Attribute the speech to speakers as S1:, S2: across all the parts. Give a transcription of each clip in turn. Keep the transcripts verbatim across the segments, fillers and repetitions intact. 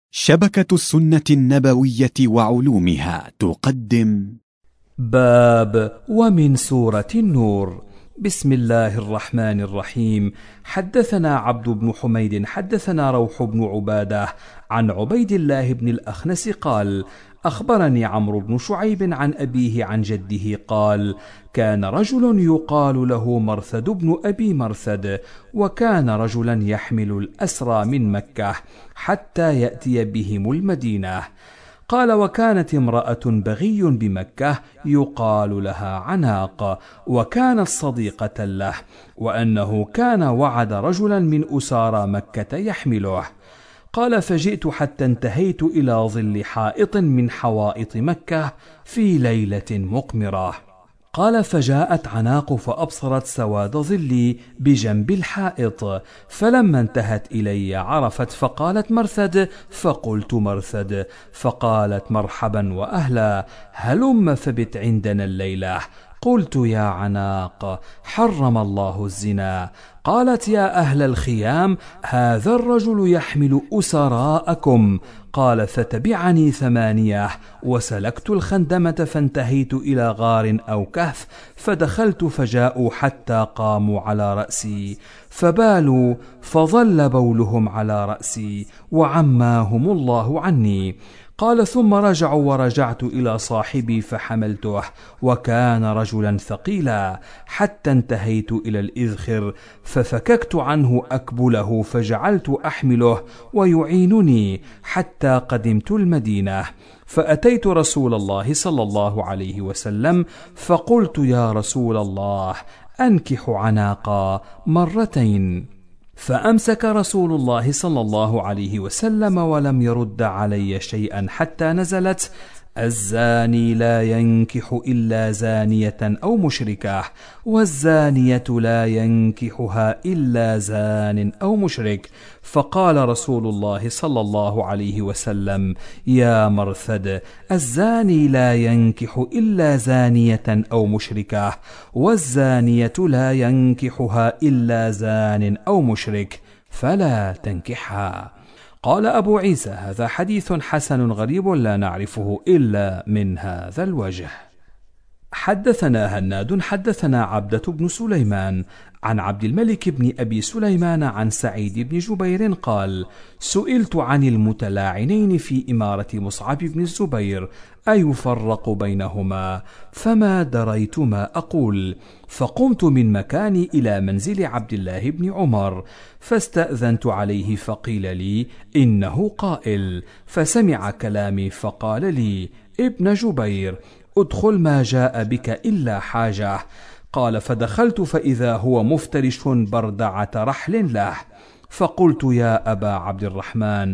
S1: شبكة السنة النبوية وعلومها تقدم
S2: باب ومن سورة النور. بسم الله الرحمن الرحيم. حدثنا عبد بن حميد حدثنا روح بن عبادة عن عبيد الله بن الأخنس قال: أخبرني عمرو بن شعيب عن أبيه عن جده قال: كان رجل يقال له مرثد بن أبي مرثد، وكان رجلا يحمل الأسرى من مكة حتى يأتي بهم المدينة. قال: وكانت امرأة بغي بمكة يقال لها عناق، وكانت صديقة له، وأنه كان وعد رجلا من أسارى مكة يحمله. قال: فجئت حتى انتهيت إلى ظل حائط من حوائط مكة في ليلة مقمرة. قال: فجاءت عناق فأبصرت سواد ظلي بجنب الحائط، فلما انتهت إلي عرفت فقالت: مرثد، فقلت: مرثد، فقالت: مرحبا وأهلا، هلم فبت عندنا الليلة. قلت: يا عناق، حرم الله الزنا. قالت: يا أهل الخيام، هذا الرجل يحمل أسراءكم. قال: فتبعني ثمانية، وسلكت الخندمة فانتهيت إلى غار أو كهف، فدخلت فجاءوا حتى قاموا على رأسي فبالوا، فظل بولهم على رأسي وعماهم الله عني. قال: ثم رجعوا ورجعت إلى صاحبي فحملته، وكان رجلا ثقيلا، حتى انتهيت إلى الإذخر ففككت عنه أكبله فجعلت أحمله ويعينني حتى قدمت المدينة. فأتيت رسول الله صلى الله عليه وسلم فقلت: يا رسول الله، أنكح عناقا مرتين. فأمسك رسول الله صلى الله عليه وسلم ولم يرد علي شيئا حتى نزلت: الزاني لا ينكح إلا زانية أو مشركة، والزانية لا ينكحها إلا زان أو مشرك. فقال رسول الله صلى الله عليه وسلم: يا مرثد، الزاني لا ينكح إلا زانية أو مشركة، والزانية لا ينكحها إلا زان أو مشرك، فلا تنكحها. قال أبو عيسى: هذا حديث حسن غريب لا نعرفه إلا من هذا الوجه. حدثنا هناد حدثنا عبدة بن سليمان عن عبد الملك بن أبي سليمان عن سعيد بن جبير قال: سئلت عن المتلاعنين في إمارة مصعب بن الزبير أيفرق بينهما، فما دريت ما أقول، فقمت من مكاني إلى منزل عبد الله بن عمر، فاستأذنت عليه فقيل لي: إنه قائل. فسمع كلامي فقال لي: ابن جبير، ادخل، ما جاء بك إلا حاجة. قال: فدخلت فإذا هو مفترش بردعة رحل له. فقلت: يا أبا عبد الرحمن،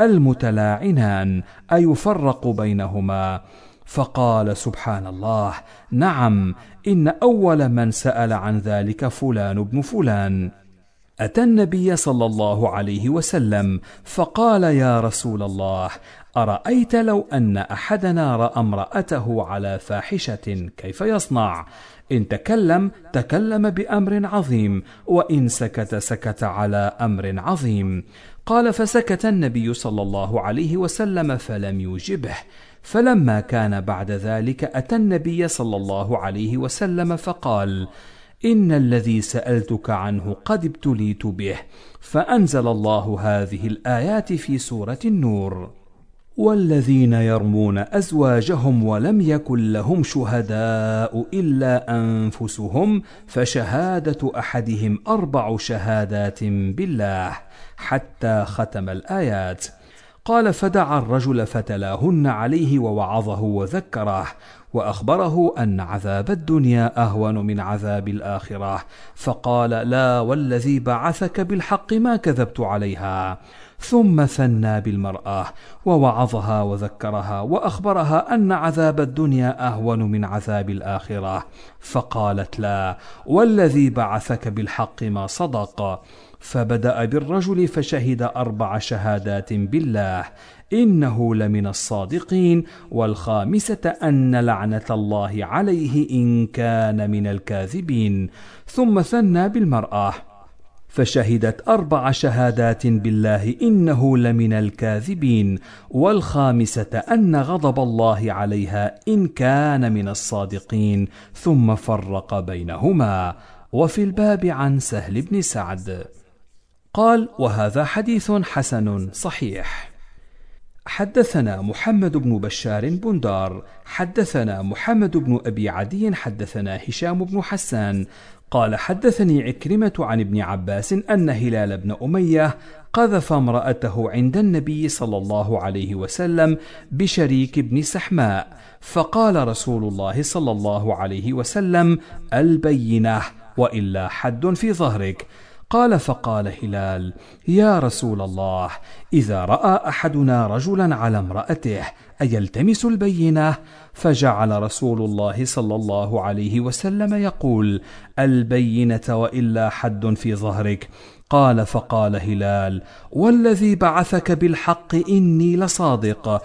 S2: المتلاعنان أيفرق بينهما؟ فقال: سبحان الله، نعم، إن أول من سأل عن ذلك فلان بن فلان. أتى النبي صلى الله عليه وسلم فقال: يا رسول الله، أرأيت لو أن أحدنا رأى امرأته على فاحشة كيف يصنع؟ إن تكلم تكلم بأمر عظيم، وإن سكت سكت على أمر عظيم. قال: فسكت النبي صلى الله عليه وسلم فلم يجبه. فلما كان بعد ذلك أتى النبي صلى الله عليه وسلم فقال: إن الذي سألتك عنه قد ابتليت به. فأنزل الله هذه الآيات في سورة النور: والذين يرمون أزواجهم ولم يكن لهم شهداء إلا أنفسهم فشهادة أحدهم أربع شهادات بالله، حتى ختم الآيات. قال: فدعا الرجل فتلاهن عليه ووعظه وذكره، وأخبره أن عذاب الدنيا أهون من عذاب الآخرة، فقال: لا والذي بعثك بالحق ما كذبت عليها. ثم ثنى بالمرأة ووعظها وذكرها، وأخبرها أن عذاب الدنيا أهون من عذاب الآخرة، فقالت: لا والذي بعثك بالحق ما صدق. فبدأ بالرجل فشهد أربع شهادات بالله إنه لمن الصادقين، والخامسة أن لعنة الله عليه إن كان من الكاذبين. ثم ثنى بالمرأة فشهدت أربع شهادات بالله إنه لمن الكاذبين، والخامسة أن غضب الله عليها إن كان من الصادقين، ثم فرق بينهما. وفي الباب عن سهل بن سعد قال: وهذا حديث حسن صحيح. حدثنا محمد بن بشار بندار حدثنا محمد بن أبي عدي حدثنا هشام بن حسان قال: حدثني عكرمة عن ابن عباس أن هلال بن أمية قذف امرأته عند النبي صلى الله عليه وسلم بشريك بن سحماء، فقال رسول الله صلى الله عليه وسلم: البينة وإلا حد في ظهرك. قال: فقال هلال: يا رسول الله، إذا رأى أحدنا رجلا على امرأته أيلتمس البينة؟ فجعل رسول الله صلى الله عليه وسلم يقول: البينة وإلا حد في ظهرك. قال: فقال هلال: والذي بعثك بالحق إني لصادق،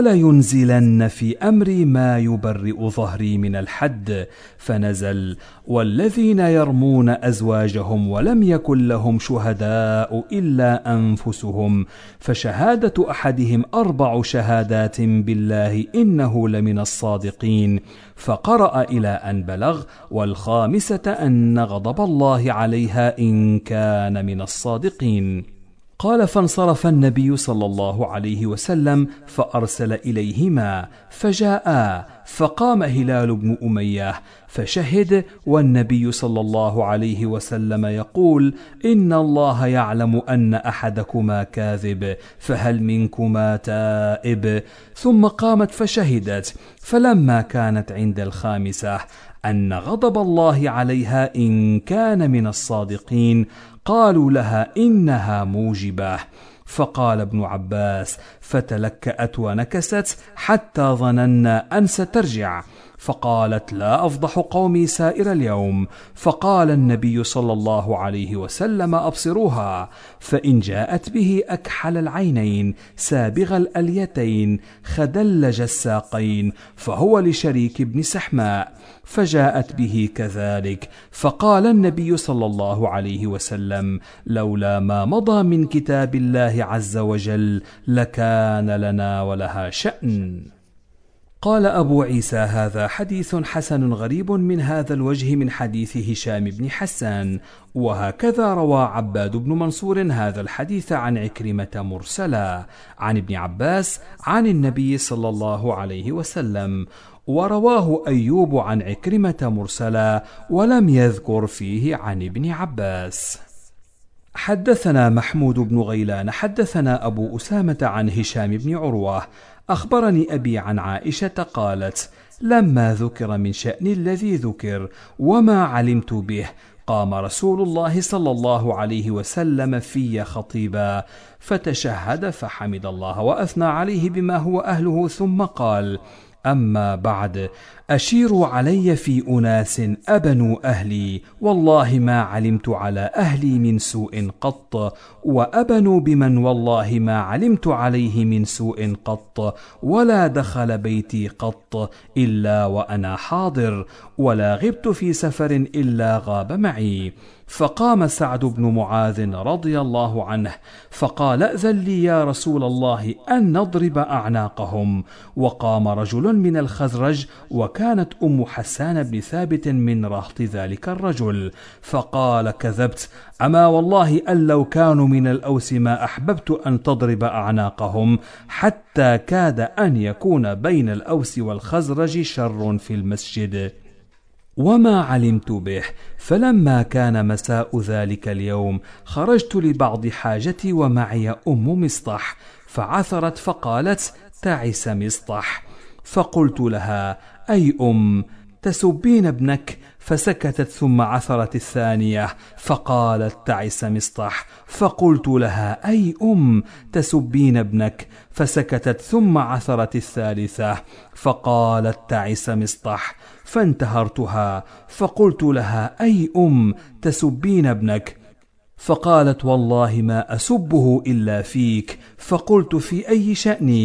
S2: ولينزلن في أمري ما يبرئ ظهري من الحد. فنزل: والذين يرمون أزواجهم ولم يكن لهم شهداء إلا أنفسهم، فشهادة أحدهم أربع شهادات بالله إنه لمن الصادقين. فقرأ إلى أن بلغ: والخامسة أن غضب الله عليها إن كان من الصادقين. قال: فانصرف النبي صلى الله عليه وسلم فأرسل إليهما فجاءا، فقام هلال بن أمية فشهد، والنبي صلى الله عليه وسلم يقول: إن الله يعلم أن أحدكما كاذب، فهل منكما تائب؟ ثم قامت فشهدت، فلما كانت عند الخامسة أن غضب الله عليها إن كان من الصادقين، قالوا لها إنها موجبة. فقال ابن عباس: فتلكأت ونكست حتى ظننا أن سترجع، فقالت: لا أفضح قومي سائر اليوم. فقال النبي صلى الله عليه وسلم: أبصروها، فإن جاءت به أكحل العينين سابغ الأليتين خدلج الساقين فهو لشريك بن سحماء، فجاءت به كذلك. فقال النبي صلى الله عليه وسلم: لولا ما مضى من كتاب الله عز وجل لكان لنا ولها شأن. قال أبو عيسى: هذا حديث حسن غريب من هذا الوجه من حديث هشام بن حسان. وهكذا روى عباد بن منصور هذا الحديث عن عكرمة مرسلا عن ابن عباس عن النبي صلى الله عليه وسلم، ورواه أيوب عن عكرمة مرسلا ولم يذكر فيه عن ابن عباس. حدثنا محمود بن غيلان حدثنا أبو أسامة عن هشام بن عروة أخبرني أبي عن عائشة قالت: لما ذكر من شأن الذي ذكر وما علمت به، قام رسول الله صلى الله عليه وسلم في خطيبا، فتشهد فحمد الله وأثنى عليه بما هو أهله، ثم قال: أما بعد، أشيروا علي في أناس أبنوا أهلي، والله ما علمت على أهلي من سوء قط، وأبنوا بمن والله ما علمت عليه من سوء قط، ولا دخل بيتي قط إلا وأنا حاضر، ولا غبت في سفر إلا غاب معي. فقام سعد بن معاذ رضي الله عنه فقال: أذن لي يا رسول الله أن نضرب أعناقهم. وقام رجل من الخزرج، وكانت أم حسان بن ثابت من رهط ذلك الرجل، فقال: كذبت، أما والله أن لو كانوا من الأوس ما أحببت أن تضرب أعناقهم، حتى كاد أن يكون بين الأوس والخزرج شر في المسجد. وما علمت به. فلما كان مساء ذلك اليوم خرجت لبعض حاجتي ومعي أم مصطح، فعثرت فقالت: تعس مصطح. فقلت لها: أي أم، تسبين ابنك؟ فسكتت، ثم عثرت الثانية فقالت: تعس مصطح. فقلت لها: أي أم، تسبين ابنك؟ فسكتت، ثم عثرت الثالثة فقالت: تعس مصطح. فانتهرتها فقلت لها: أي أم، تسبين ابنك؟ فقالت: والله ما أسبه إلا فيك. فقلت: في أي شأني؟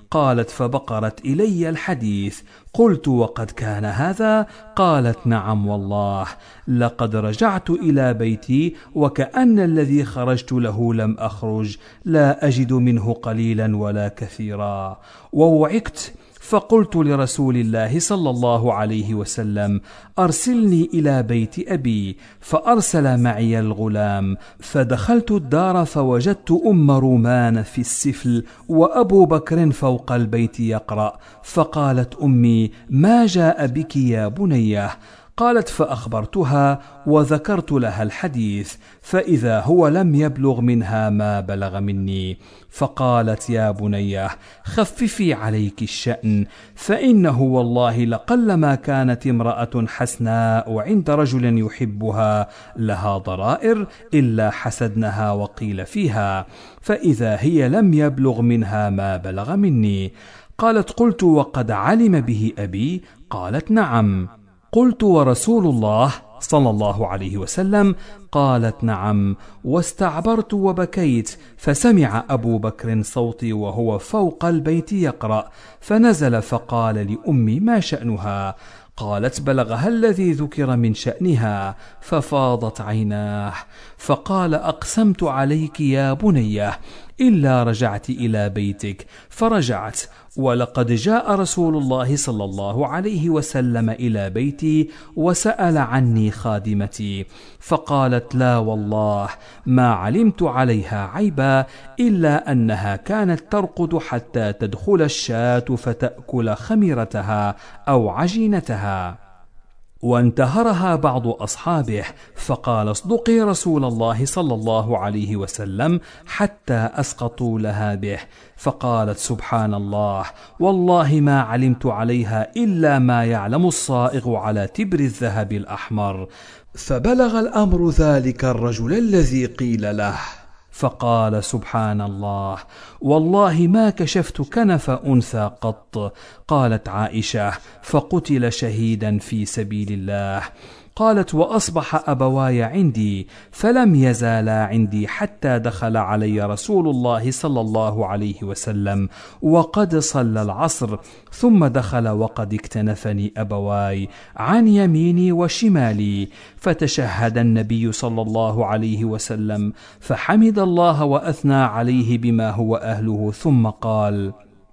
S2: قالت فبقرت إلي الحديث. قلت وقد كان هذا؟ قالت نعم والله، لقد رجعت إلى بيتي وكأن الذي خرجت له لم أخرج، لا أجد منه قليلا ولا كثيرا. ووعكت فقلت لرسول الله صلى الله عليه وسلم: أرسلني إلى بيت أبي. فأرسل معي الغلام، فدخلت الدار فوجدت أم رومان في السفل وأبو بكر فوق البيت يقرأ. فقالت أمي: ما جاء بك يا بنيه؟ قالت فأخبرتها وذكرت لها الحديث، فإذا هو لم يبلغ منها ما بلغ مني. فقالت: يا بنيه خففي عليك الشأن، فإنه والله لقلما كانت امرأة حسناء عند رجل يحبها لها ضرائر إلا حسدنها وقيل فيها، فإذا هي لم يبلغ منها ما بلغ مني. قالت: قلت وقد علم به أبي؟ قالت: نعم. قلت: ورسول الله صلى الله عليه وسلم؟ قالت: نعم. واستعبرت وبكيت، فسمع أبو بكر صوتي وهو فوق البيت يقرأ، فنزل فقال لأمي: ما شأنها؟ قالت: بلغها الذي ذكر من شأنها. ففاضت عيناه، فقال: أقسمت عليك يا بنيه إلا رجعت إلى بيتك. فرجعت، ولقد جاء رسول الله صلى الله عليه وسلم إلى بيتي وسأل عني خادمتي، فقالت: لا والله ما علمت عليها عيبا إلا أنها كانت ترقد حتى تدخل الشاة فتأكل خميرتها أو عجينتها. وانتهرها بعض أصحابه، فقال: اصدقي رسول الله صلى الله عليه وسلم حتى أسقطوا لها به. فقالت: سبحان الله، والله ما علمت عليها إلا ما يعلم الصائغ على تبر الذهب الأحمر. فبلغ الأمر ذلك الرجل الذي قيل له، فقال: سبحان الله، والله ما كشفت كنف أنثى قط. قالت عائشة: فقتل شهيدا في سبيل الله. قالت: وأصبح أبواي عندي، فلم يزالا عندي حتى دخل علي رسول الله صلى الله عليه وسلم وقد صلى العصر، ثم دخل وقد اكتنفني أبواي عن يميني وشمالي، فتشهد النبي صلى الله عليه وسلم فحمد الله وأثنى عليه بما هو أهله، ثم قال: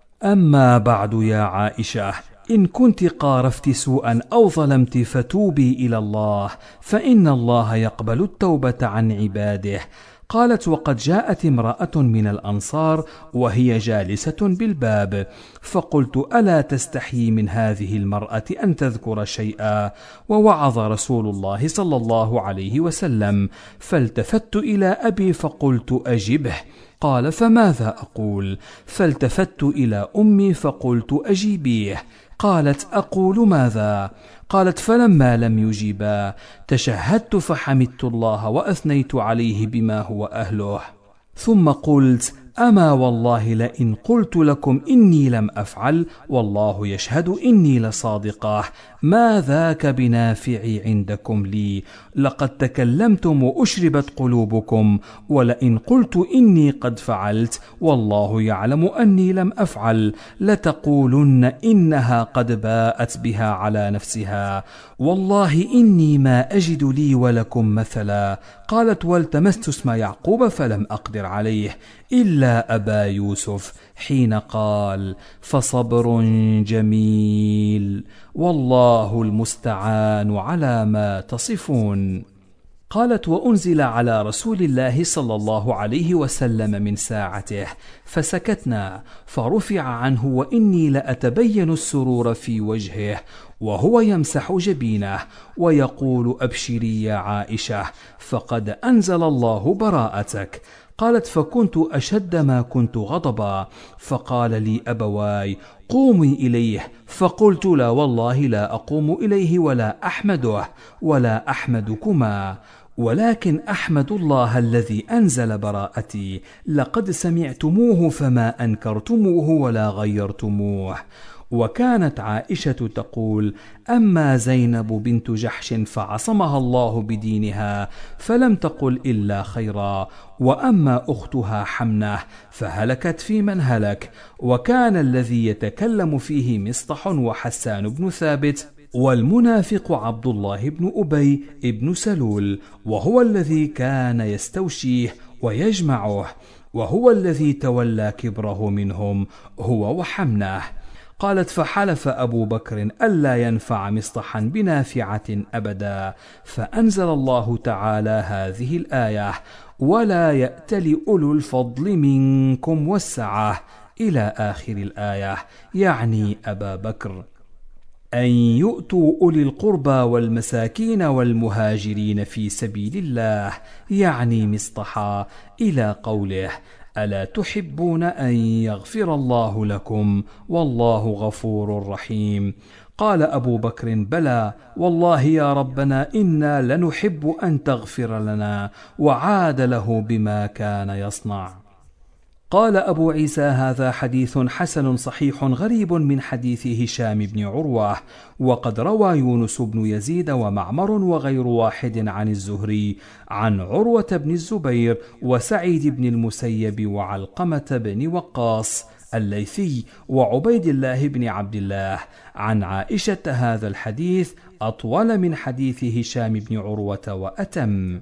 S2: أما بعد يا عائشة، إن كنت قارفت سوءا أو ظلمت فتوبي إلى الله، فإن الله يقبل التوبة عن عباده. قالت: وقد جاءت امرأة من الأنصار وهي جالسة بالباب، فقلت: ألا تستحيي من هذه المرأة أن تذكر شيئا؟ ووعظ رسول الله صلى الله عليه وسلم. فالتفت إلى أبي فقلت: أجبه. قال: فماذا أقول؟ فالتفت إلى أمي فقلت: أجيبيه. قالت: أقول ماذا؟ قالت: فلما لم يجيبا تشهدت فحمدت الله وأثنيت عليه بما هو أهله، ثم قلت: أما والله لئن قلت لكم إني لم أفعل والله يشهد إني لصادقة، ما ذاك بنافع عندكم لي، لقد تكلمتم وأشربت قلوبكم، ولئن قلت إني قد فعلت والله يعلم أني لم أفعل لتقولن إنها قد باءت بها على نفسها، والله إني ما أجد لي ولكم مثلا. قالت: والتمست اسم يعقوب فلم أقدر عليه إلا أبا يوسف، حين قال: فصبر جميل والله المستعان على ما تصفون. قالت: وأنزل على رسول الله صلى الله عليه وسلم من ساعته، فسكتنا، فرفع عنه وإني لأتبين السرور في وجهه وهو يمسح جبينه ويقول: أبشري يا عائشة، فقد أنزل الله براءتك. قالت: فكنت أشد ما كنت غضبا، فقال لي أبواي: قومي إليه، فقلت: لا والله لا أقوم إليه ولا أحمده ولا أحمدكما، ولكن أحمد الله الذي أنزل براءتي، لقد سمعتموه فما أنكرتموه ولا غيرتموه. وكانت عائشة تقول: أما زينب بنت جحش فعصمها الله بدينها فلم تقل إلا خيرا، وأما أختها حمنة فهلكت في من هلك. وكان الذي يتكلم فيه مصطح وحسان بن ثابت، والمنافق عبد الله بن أبي بن سلول، وهو الذي كان يستوشيه ويجمعه، وهو الذي تولى كبره منهم هو وحمناه. قالت: فحلف أبو بكر ألا ينفع مصطحا بنافعة أبدا، فأنزل الله تعالى هذه الآية: ولا يأتل أولو الفضل منكم والسعة، إلى آخر الآية، يعني أبا بكر، أن يؤتوا أولي القربى والمساكين والمهاجرين في سبيل الله، يعني مصطحا، إلى قوله: ألا تحبون أن يغفر الله لكم والله غفور رحيم. قال أبو بكر: بلى والله يا ربنا، إنا لنحب أن تغفر لنا، وعاد له بما كان يصنع. قال أبو عيسى: هذا حديث حسن صحيح غريب من حديث هشام بن عروة. وقد روى يونس بن يزيد ومعمر وغير واحد عن الزهري عن عروة بن الزبير وسعيد بن المسيب وعلقمة بن وقاص الليثي وعبيد الله بن عبد الله عن عائشة هذا الحديث أطول من حديث هشام بن عروة وأتم.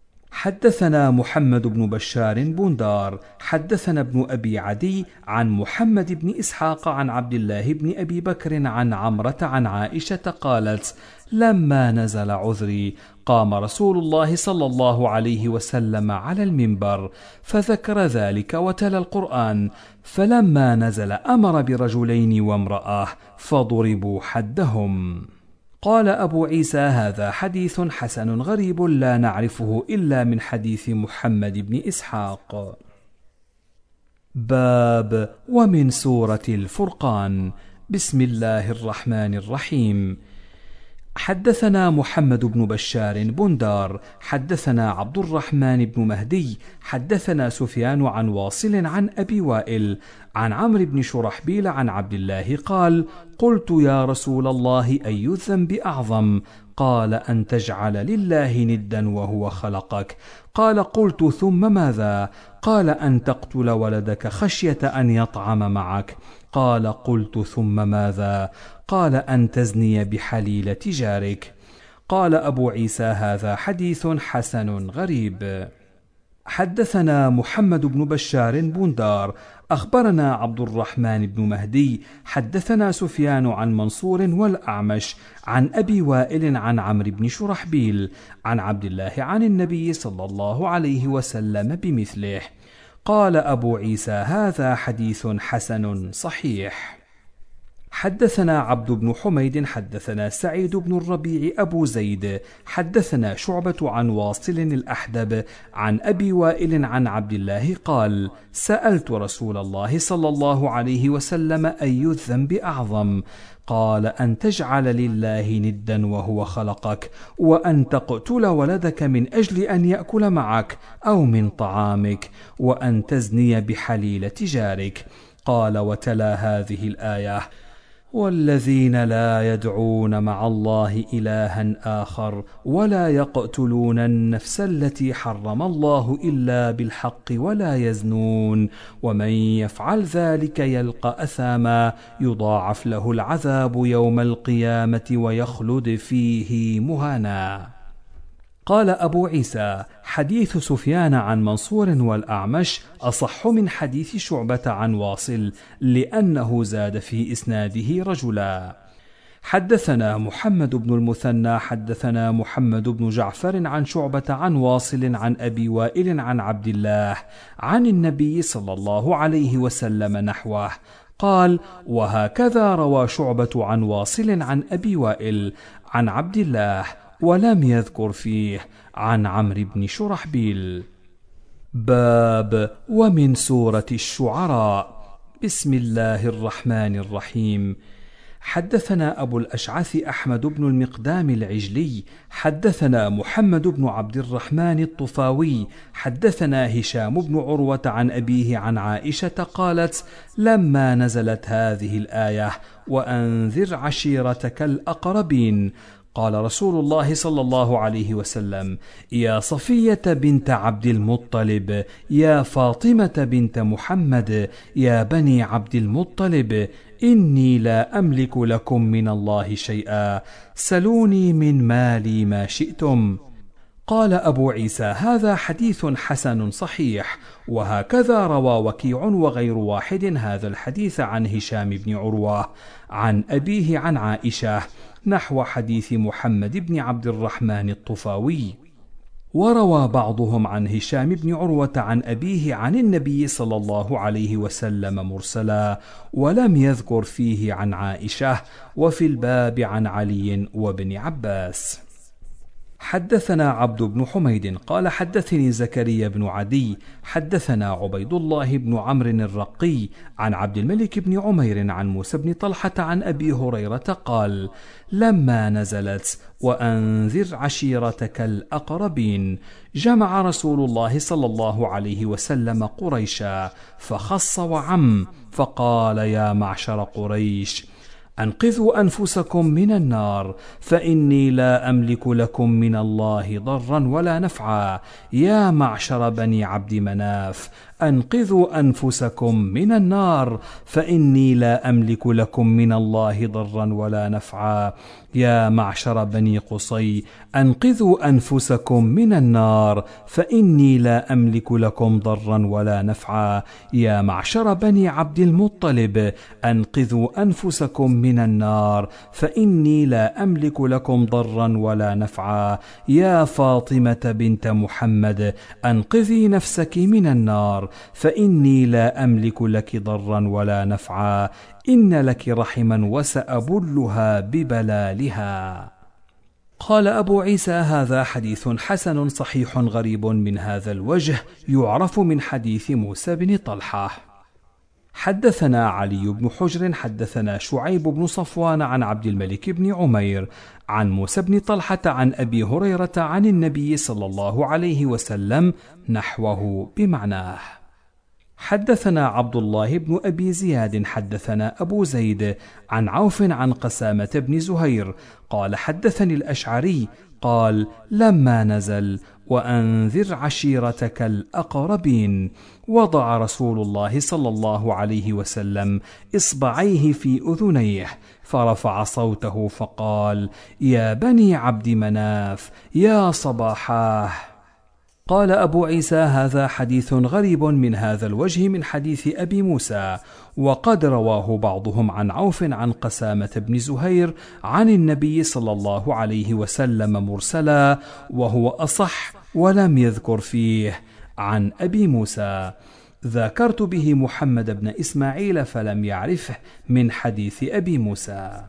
S2: حدثنا محمد بن بشار بندار حدثنا ابن أبي عدي عن محمد بن إسحاق عن عبد الله بن أبي بكر عن عمرة عن عائشة قالت: لما نزل عذري قام رسول الله صلى الله عليه وسلم على المنبر فذكر ذلك وتلا القرآن، فلما نزل أمر برجلين وامرأة فضربوا حدهم. قال أبو عيسى: هذا حديث حسن غريب لا نعرفه إلا من حديث محمد بن إسحاق. باب ومن سورة الفرقان. بسم الله الرحمن الرحيم. حدثنا محمد بن بشار بندار حدثنا عبد الرحمن بن مهدي حدثنا سفيان عن واصل عن أبي وائل عن عمرو بن شرحبيل عن عبد الله قال: قلت يا رسول الله أي الذنب أعظم؟ قال: أن تجعل لله ندا وهو خلقك. قال: قلت ثم ماذا؟ قال: أن تقتل ولدك خشية أن يطعم معك. قال: قلت ثم ماذا؟ قال: أن تزني بحليلة جارك. قال أبو عيسى: هذا حديث حسن غريب. حدثنا محمد بن بشار بندار أخبرنا عبد الرحمن بن مهدي حدثنا سفيان عن منصور والأعمش عن أبي وائل عن عمرو بن شرحبيل عن عبد الله عن النبي صلى الله عليه وسلم بمثله. قال أبو عيسى: هذا حديث حسن صحيح. حدثنا عبد بن حميد حدثنا سعيد بن الربيع أبو زيد حدثنا شعبة عن واصل الأحدب عن أبي وائل عن عبد الله قال: سألت رسول الله صلى الله عليه وسلم أي الذنب أعظم؟ قال: أن تجعل لله ندا وهو خلقك، وأن تقتل ولدك من أجل أن يأكل معك أو من طعامك، وأن تزني بحليلة جارك. قال: وتلا هذه الآية: والذين لا يدعون مع الله إلها آخر ولا يقتلون النفس التي حرم الله إلا بالحق ولا يزنون ومن يفعل ذلك يلقى أثاما يضاعف له العذاب يوم القيامة ويخلد فيه مهانا. قال أبو عيسى: حديث سفيان عن منصور والأعمش أصح من حديث شعبة عن واصل، لأنه زاد في إسناده رجلا. حدثنا محمد بن المثنى حدثنا محمد بن جعفر عن شعبة عن واصل عن أبي وائل عن عبد الله عن النبي صلى الله عليه وسلم نحوه. قال: وهكذا روى شعبة عن واصل عن أبي وائل عن عبد الله، ولم يذكر فيه عن عمرو بن شرحبيل. باب ومن سورة الشعراء. بسم الله الرحمن الرحيم. حدثنا أبو الأشعث أحمد بن المقدام العجلي حدثنا محمد بن عبد الرحمن الطفاوي حدثنا هشام بن عروة عن أبيه عن عائشة قالت: لما نزلت هذه الآية وأنذر عشيرتك الأقربين، قال رسول الله صلى الله عليه وسلم: يا صفية بنت عبد المطلب، يا فاطمة بنت محمد، يا بني عبد المطلب، إني لا أملك لكم من الله شيئا، سلوني من مالي ما شئتم. قال أبو عيسى: هذا حديث حسن صحيح. وهكذا روى وكيع وغير واحد هذا الحديث عن هشام بن عروة عن أبيه عن عائشة نحو حديث محمد بن عبد الرحمن الطفاوي. وروى بعضهم عن هشام بن عروة عن أبيه عن النبي صلى الله عليه وسلم مرسلا، ولم يذكر فيه عن عائشة. وفي الباب عن علي وابن عباس. حدثنا عبد بن حميد قال حدثني زكريا بن عدي حدثنا عبيد الله بن عمرو الرقي عن عبد الملك بن عمير عن موسى بن طلحة عن أبي هريرة قال: لما نزلت وأنذر عشيرتك الأقربين، جمع رسول الله صلى الله عليه وسلم قريشا فخص وعم، فقال: يا معشر قريش، أنقذوا أنفسكم من النار، فإني لا أملك لكم من الله ضرا ولا نفعا. يا معشر بني عبد مناف، أنقذوا أنفسكم من النار، فإني لا أملك لكم من الله ضرا ولا نفعا. يا معشر بني قصي، أنقذوا أنفسكم من النار، فإني لا أملك لكم ضرا ولا نفعا. يا معشر بني عبد المطلب، أنقذوا أنفسكم من النار، فإني لا أملك لكم ضرا ولا نفعا. يا فاطمة بنت محمد، أنقذي نفسك من النار، فإني لا أملك لك ضرا ولا نفعا. إن لك رحما وسأبلها ببلالها. قال أبو عيسى: هذا حديث حسن صحيح غريب من هذا الوجه، يعرف من حديث موسى بن طلحة. حدثنا علي بن حجر حدثنا شعيب بن صفوان عن عبد الملك بن عمير عن موسى بن طلحة عن أبي هريرة عن النبي صلى الله عليه وسلم نحوه بمعناه. حدثنا عبد الله بن أبي زياد حدثنا أبو زيد عن عوف عن قسامة بن زهير قال: حدثني الأشعري قال: لما نزل وأنذر عشيرتك الأقربين، وضع رسول الله صلى الله عليه وسلم إصبعيه في أذنيه، فرفع صوته فقال: يا بني عبد مناف، يا صباحاه. قال أبو عيسى: هذا حديث غريب من هذا الوجه من حديث أبي موسى، وقد رواه بعضهم عن عوف عن قسامة بن زهير عن النبي صلى الله عليه وسلم مرسلا، وهو أصح، ولم يذكر فيه عن أبي موسى. ذكرت به محمد بن إسماعيل فلم يعرفه من حديث أبي موسى.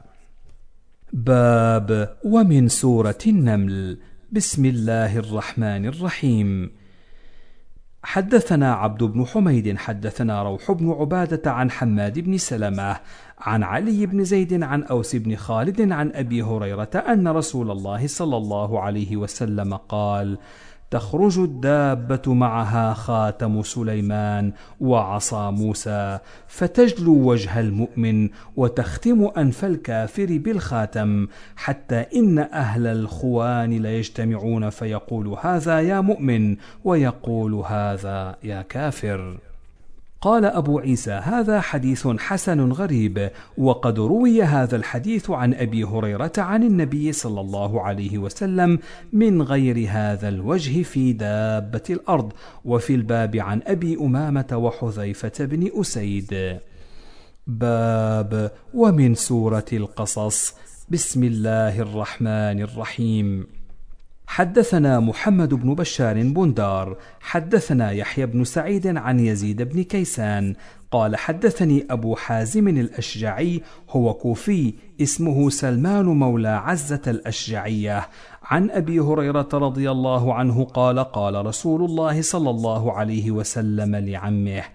S2: باب ومن سورة النمل. بسم الله الرحمن الرحيم. حدثنا عبد بن حميد حدثنا روح بن عبادة عن حماد بن سلمة عن علي بن زيد عن أوس بن خالد عن أبي هريرة أن رسول الله صلى الله عليه وسلم قال: تخرج الدابة معها خاتم سليمان وعصا موسى، فتجلو وجه المؤمن وتختم أنف الكافر بالخاتم، حتى إن أهل الخوان ليجتمعون فيقول: هذا يا مؤمن، ويقول: هذا يا كافر. قال أبو عيسى: هذا حديث حسن غريب، وقد روي هذا الحديث عن أبي هريرة عن النبي صلى الله عليه وسلم من غير هذا الوجه في دابة الأرض. وفي الباب عن أبي أمامة وحذيفة بن أسيد. باب ومن سورة القصص. بسم الله الرحمن الرحيم. حدثنا محمد بن بشار بندار حدثنا يحيى بن سعيد عن يزيد بن كيسان قال: حدثني أبو حازم الأشجعي، هو كوفي، اسمه سلمان مولى عزة الأشجعية، عن أبي هريرة رضي الله عنه قال: قال رسول الله صلى الله عليه وسلم لعمه: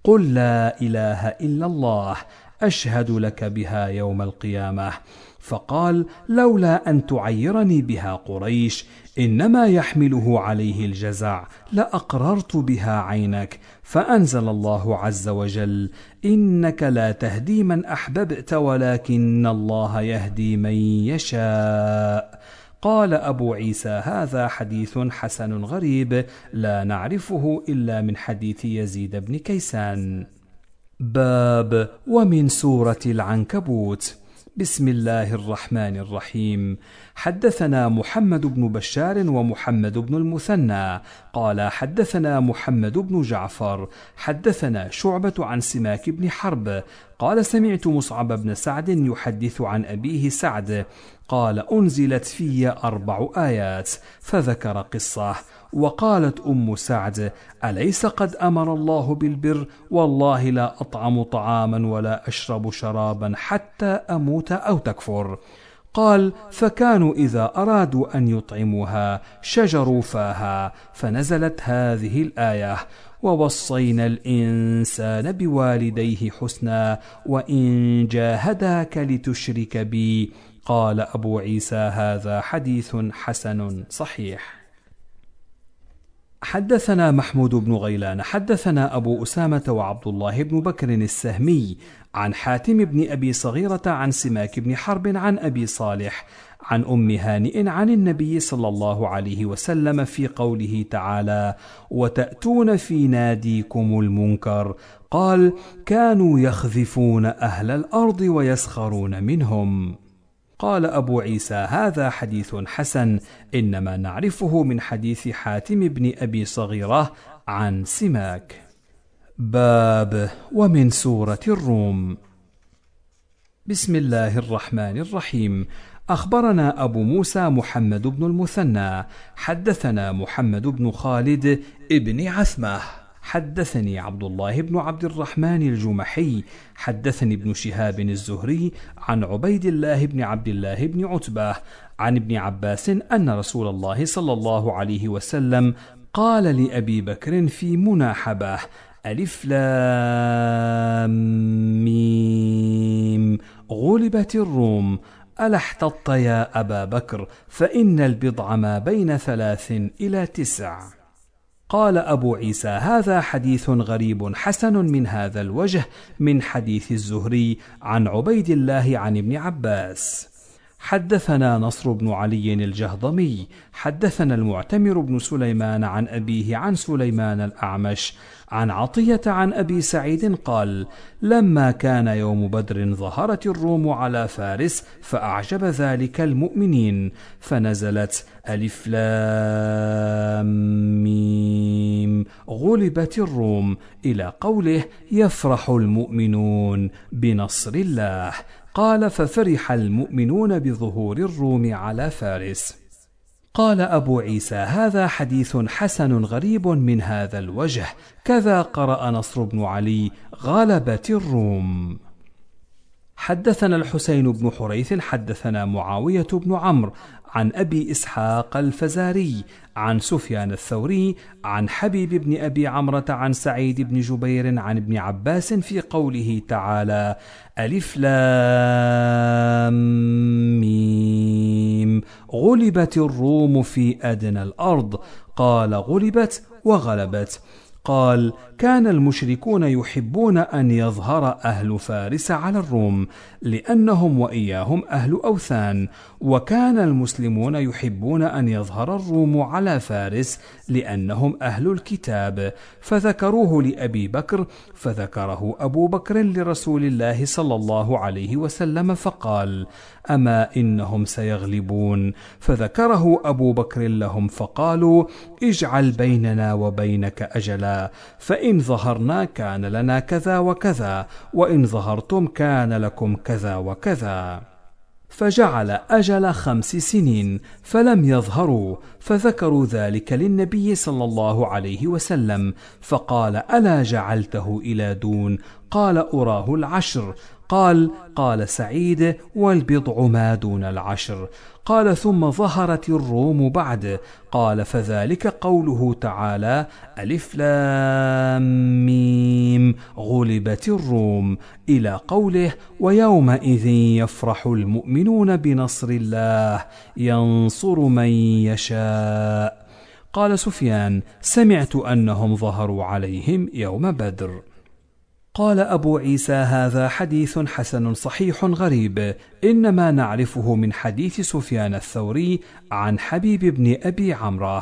S2: قل لا إله إلا الله أشهد لك بها يوم القيامة. فقال: لولا أن تعيرني بها قريش إنما يحمله عليه الجزع لأقررت بها عينك. فأنزل الله عز وجل: إنك لا تهدي من أحببت ولكن الله يهدي من يشاء. قال أبو عيسى: هذا حديث حسن غريب لا نعرفه إلا من حديث يزيد بن كيسان. باب ومن سورة العنكبوت. بسم الله الرحمن الرحيم. حدثنا محمد بن بشار ومحمد بن المثنى قال حدثنا محمد بن جعفر حدثنا شعبة عن سماك بن حرب قال سمعت مصعب بن سعد يحدث عن أبيه سعد قال: أنزلت في أربع آيات، فذكر قصة. وقالت أم سعد: أليس قد أمر الله بالبر؟ والله لا أطعم طعاما ولا أشرب شرابا حتى أموت أو تكفر. قال: فكانوا إذا أرادوا أن يطعموها شجروا فاها، فنزلت هذه الآية: ووصينا الإنسان بوالديه حسنا وإن جاهداك لتشرك بي. قال أبو عيسى: هذا حديث حسن صحيح. حدثنا محمود بن غيلان حدثنا أبو أسامة وعبد الله بن بكر السهمي عن حاتم بن أبي صغيرة عن سماك بن حرب عن أبي صالح عن أم هانئ عن النبي صلى الله عليه وسلم في قوله تعالى: وتأتون في ناديكم المنكر. قال: كانوا يخذفون أهل الأرض ويسخرون منهم. قال أبو عيسى: هذا حديث حسن، إنما نعرفه من حديث حاتم بن أبي صغيرة عن سماك. باب ومن سورة الروم. بسم الله الرحمن الرحيم. أخبرنا أبو موسى محمد بن المثنى حدثنا محمد بن خالد ابن عثمة حدثني عبد الله بن عبد الرحمن الجمحي حدثني ابن شهاب الزهري عن عبيد الله بن عبد الله بن عتبة عن ابن عباس أن رسول الله صلى الله عليه وسلم قال لأبي بكر في مناحبة: ألف لام ميم غلبت الروم ألا احتط يا أبا بكر فإن البضع ما بين ثلاث إلى تسع. قال أبو عيسى: هذا حديث غريب حسن من هذا الوجه من حديث الزهري عن عبيد الله عن ابن عباس. حدثنا نصر بن علي الجهضمي حدثنا المعتمر بن سليمان عن أبيه عن سليمان الأعمش عن عطية عن أبي سعيد قال: لما كان يوم بدر ظهرت الروم على فارس فأعجب ذلك المؤمنين، فنزلت: ألف لام ميم غلبت الروم إلى قوله: يفرح المؤمنون بنصر الله. قال: ففرح المؤمنون بظهور الروم على فارس. قال أبو عيسى: هذا حديث حسن غريب من هذا الوجه، كذا قرأ نصر بن علي: غلبت الروم. حدثنا الحسين بن حريث حدثنا معاوية بن عمرو عن أبي إسحاق الفزاري عن سفيان الثوري عن حبيب بن أبي عمرة عن سعيد بن جبير عن ابن عباس في قوله تعالى: ألف لام ميم غلبت الروم في أدنى الأرض. قال: غلبت وغلبت. قال: كان المشركون يحبون أن يظهر أهل فارس على الروم لأنهم وإياهم أهل أوثان، وكان المسلمون يحبون أن يظهر الروم على فارس لأنهم أهل الكتاب، فذكروه لأبي بكر، فذكره أبو بكر لرسول الله صلى الله عليه وسلم فقال: أما إنهم سيغلبون، فذكره أبو بكر لهم فقالوا: اجعل بيننا وبينك أجلا، فإن ظهرنا كان لنا كذا وكذا، وإن ظهرتم كان لكم كذا وكذا. فجعل أجل خمس سنين فلم يظهروا، فذكروا ذلك للنبي صلى الله عليه وسلم فقال: ألا جعلته إلى دون؟ قال: أراه العشر. قال: قال سعيد: والبضع ما دون العشر. قال: ثم ظهرت الروم بعد. قال: فذلك قوله تعالى: ألف لام ميم غلبت الروم، إلى قوله: ويومئذ يفرح المؤمنون بنصر الله ينصر من يشاء. قال سفيان: سمعت أنهم ظهروا عليهم يوم بدر. قال أبو عيسى: هذا حديث حسن صحيح غريب، إنما نعرفه من حديث سفيان الثوري عن حبيب بن أبي عمرة.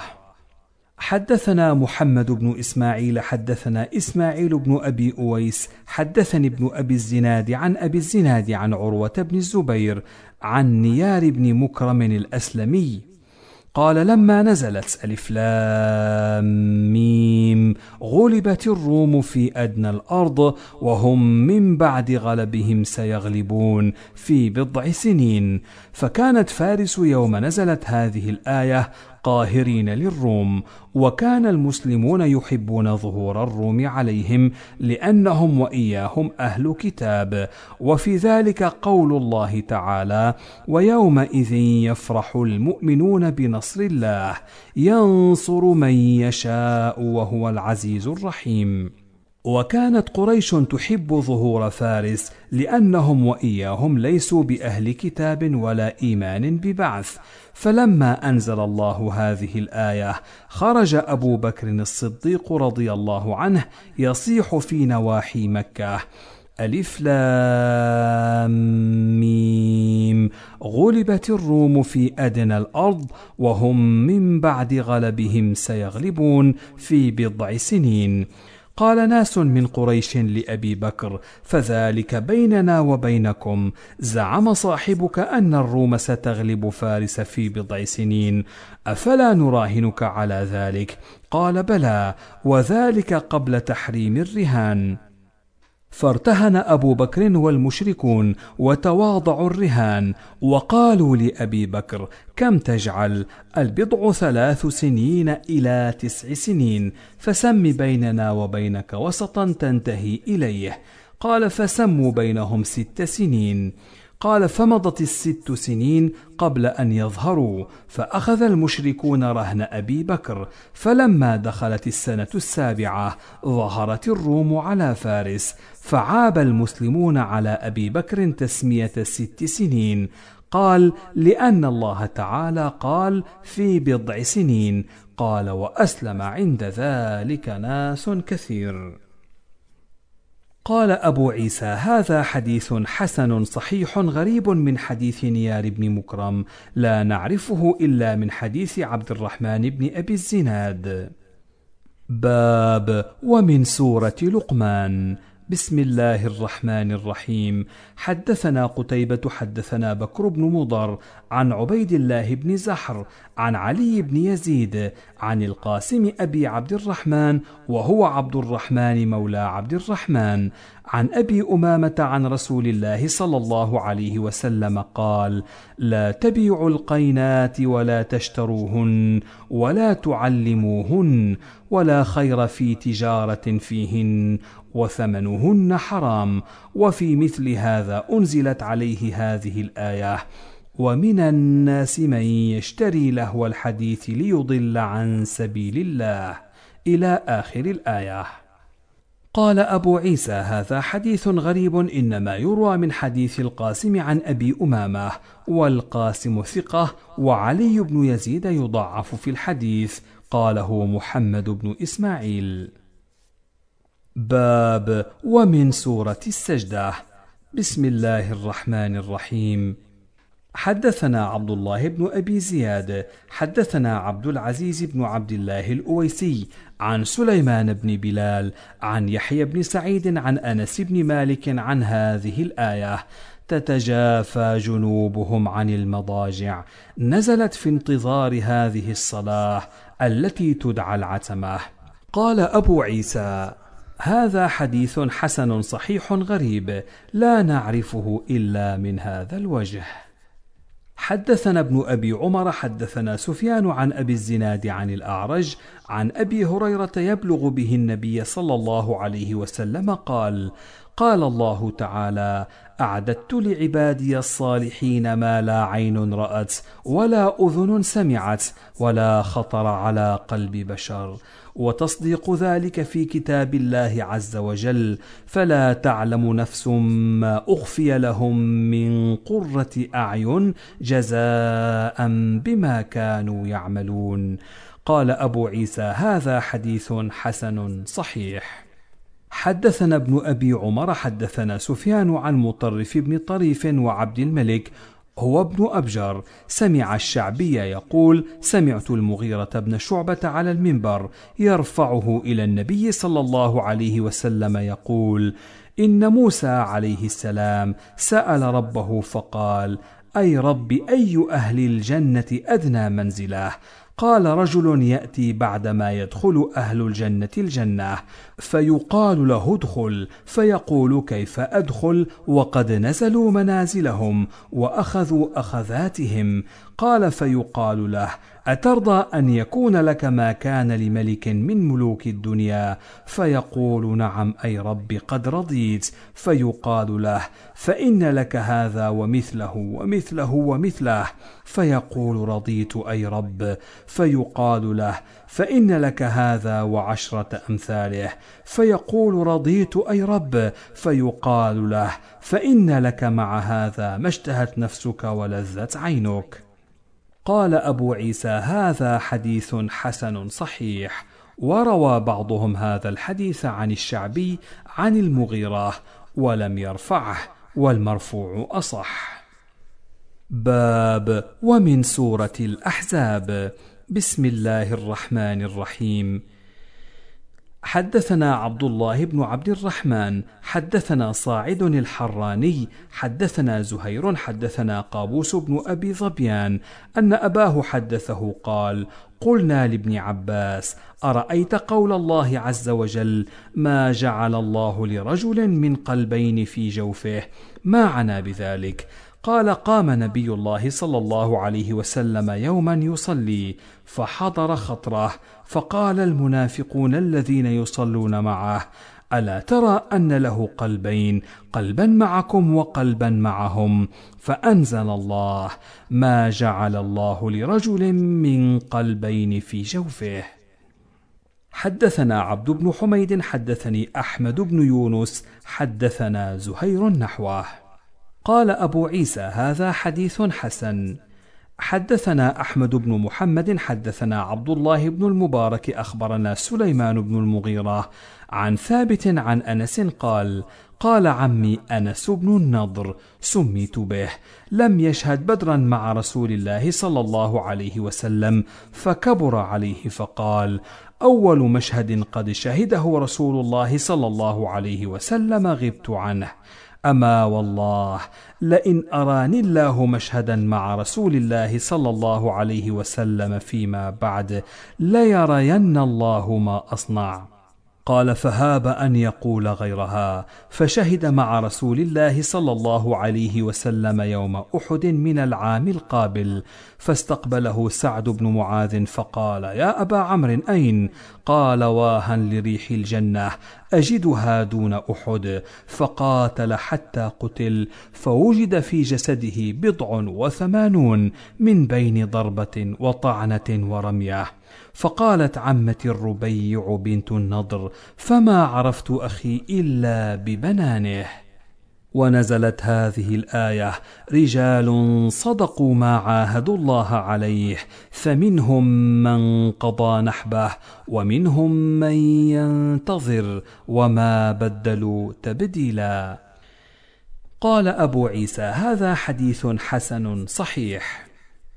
S2: حدثنا محمد بن إسماعيل حدثنا إسماعيل بن أبي أويس حدثني ابن أبي الزناد عن أبي الزناد عن عروة بن الزبير عن نيار بن مكرم الأسلمي قال: لما نزلت ألف لام ميم غلبت الروم في أدنى الأرض وهم من بعد غلبهم سيغلبون في بضع سنين، فكانت فارس يوم نزلت هذه الآية قاهرين للروم، وكان المسلمون يحبون ظهور الروم عليهم لأنهم وإياهم أهل كتاب. وفي ذلك قول الله تعالى: ويومئذ يفرح المؤمنون بنصر الله ينصر من يشاء وهو العزيز الرحيم. وكانت قريش تحب ظهور فارس لأنهم وإياهم ليسوا بأهل كتاب ولا إيمان ببعث. فلما أنزل الله هذه الآية خرج أبو بكر الصديق رضي الله عنه يصيح في نواحي مكة: ألف لام ميم غلبت الروم في أدنى الأرض وهم من بعد غلبهم سيغلبون في بضع سنين. قال ناس من قريش لأبي بكر: فذلك بيننا وبينكم، زعم صاحبك أن الروم ستغلب فارس في بضع سنين، أفلا نراهنك على ذلك؟ قال: بلى، وذلك قبل تحريم الرهان. فارتهن أبو بكر والمشركون وتواضعوا الرهان، وقالوا لأبي بكر: كم تجعل؟ البضع ثلاث سنين إلى تسع سنين، فسم بيننا وبينك وسطا تنتهي إليه. قال: فسموا بينهم ست سنين. قال: فمضت الست سنين قبل أن يظهروا، فأخذ المشركون رهن أبي بكر، فلما دخلت السنة السابعة ظهرت الروم على فارس، فعاب المسلمون على أبي بكر تسمية ست سنين. قال: لأن الله تعالى قال في بضع سنين. قال: وأسلم عند ذلك ناس كثير. قال أبو عيسى: هذا حديث حسن صحيح غريب من حديث نيار بن مكرم، لا نعرفه إلا من حديث عبد الرحمن بن أبي الزناد. باب ومن سورة لقمان. بسم الله الرحمن الرحيم. حدثنا قتيبة حدثنا بكر بن مضر عن عبيد الله بن زحر عن علي بن يزيد عن القاسم أبي عبد الرحمن وهو عبد الرحمن مولى عبد الرحمن عن أبي أمامة عن رسول الله صلى الله عليه وسلم قال: لا تبيعوا القينات ولا تشتروهن ولا تعلموهن، ولا خير في تجارة فيهن وثمنهن حرام. وفي مثل هذا أنزلت عليه هذه الآية: ومن الناس من يشتري لهو الحديث ليضل عن سبيل الله، إلى آخر الآية. قال أبو عيسى: هذا حديث غريب، إنما يروى من حديث القاسم عن أبي أمامة، والقاسم ثقة، وعلي بن يزيد يضعف في الحديث. قاله محمد بن إسماعيل. باب ومن سورة السجدة. بسم الله الرحمن الرحيم. حدثنا عبد الله بن أبي زياد حدثنا عبد العزيز بن عبد الله الأويسي عن سليمان بن بلال عن يحيى بن سعيد عن أنس بن مالك عن هذه الآية: تتجافى جنوبهم عن المضاجع، نزلت في انتظار هذه الصلاة التي تدعى العتمة. قال أبو عيسى: هذا حديث حسن صحيح غريب، لا نعرفه إلا من هذا الوجه. حدثنا ابن أبي عمر حدثنا سفيان عن أبي الزناد عن الأعرج عن أبي هريرة يبلغ به النبي صلى الله عليه وسلم قال: قال الله تعالى: أعددت لعبادي الصالحين ما لا عين رأت ولا أذن سمعت ولا خطر على قلب بشر، وتصديق ذلك في كتاب الله عز وجل، فلا تعلم نفس ما أخفي لهم من قرة أعين جزاء بما كانوا يعملون. قال أبو عيسى: هذا حديث حسن صحيح. حدثنا ابن أبي عمر حدثنا سفيان عن مطرف بن طريف وعبد الملك هو ابن أبجر سمع الشعبي يقول: سمعت المغيرة بن شعبة على المنبر يرفعه إلى النبي صلى الله عليه وسلم يقول: إن موسى عليه السلام سأل ربه فقال: أي رب، أي أهل الجنة أدنى منزله؟ قال: رجل يأتي بعدما يدخل أهل الجنة الجنة فيقال له ادخل، فيقول: كيف أدخل وقد نزلوا منازلهم وأخذوا أخذاتهم؟ قال: فيقال له: أترضى أن يكون لك ما كان لملك من ملوك الدنيا؟ فيقول: نعم أي رب قد رضيت. فيقال له: فإن لك هذا ومثله ومثله ومثله. فيقول: رضيت أي رب. فيقال له: فإن لك هذا وعشرة أمثاله. فيقول: رضيت أي رب. فيقال له: فإن لك مع هذا ما اشتهت نفسك ولذت عينك. قال أبو عيسى: هذا حديث حسن صحيح. وروى بعضهم هذا الحديث عن الشعبي عن المغيرة ولم يرفعه، والمرفوع أصح. باب ومن سورة الأحزاب. بسم الله الرحمن الرحيم. حدثنا عبد الله بن عبد الرحمن حدثنا صاعد الحراني حدثنا زهير حدثنا قابوس بن أبي ظبيان أن أباه حدثه قال: قلنا لابن عباس: أرأيت قول الله عز وجل: ما جعل الله لرجل من قلبين في جوفه، ما عنا بذلك؟ قال: قام نبي الله صلى الله عليه وسلم يوما يصلي فحضر خطره، فقال المنافقون الذين يصلون معه: ألا ترى أن له قلبين، قلبا معكم وقلبا معهم؟ فأنزل الله: ما جعل الله لرجل من قلبين في جوفه. حدثنا عبد بن حميد حدثني أحمد بن يونس حدثنا زهير نحوه. قال أبو عيسى: هذا حديث حسن. حدثنا أحمد بن محمد حدثنا عبد الله بن المبارك أخبرنا سليمان بن المغيرة عن ثابت عن أنس قال: قال عمي أنس بن النضر سميت به، لم يشهد بدرا مع رسول الله صلى الله عليه وسلم فكبر عليه فقال: أول مشهد قد شهده رسول الله صلى الله عليه وسلم غبت عنه، أما والله لئن أراني الله مشهدا مع رسول الله صلى الله عليه وسلم فيما بعد ليرين الله ما أصنع. قال: فهاب أن يقول غيرها، فشهد مع رسول الله صلى الله عليه وسلم يوم أحد من العام القابل، فاستقبله سعد بن معاذ فقال: يا أبا عمرو أين؟ قال: واها لريح الجنة أجدها دون أحد. فقاتل حتى قتل، فوجد في جسده بضع وثمانون من بين ضربة وطعنة ورمية. فقالت عمتي الربيع بنت النضر: فما عرفت أخي إلا ببنانه. ونزلت هذه الآية: رجال صدقوا ما عاهدوا الله عليه، فمنهم من قضى نحبه ومنهم من ينتظر وما بدلوا تبديلا. قال أبو عيسى: هذا حديث حسن صحيح.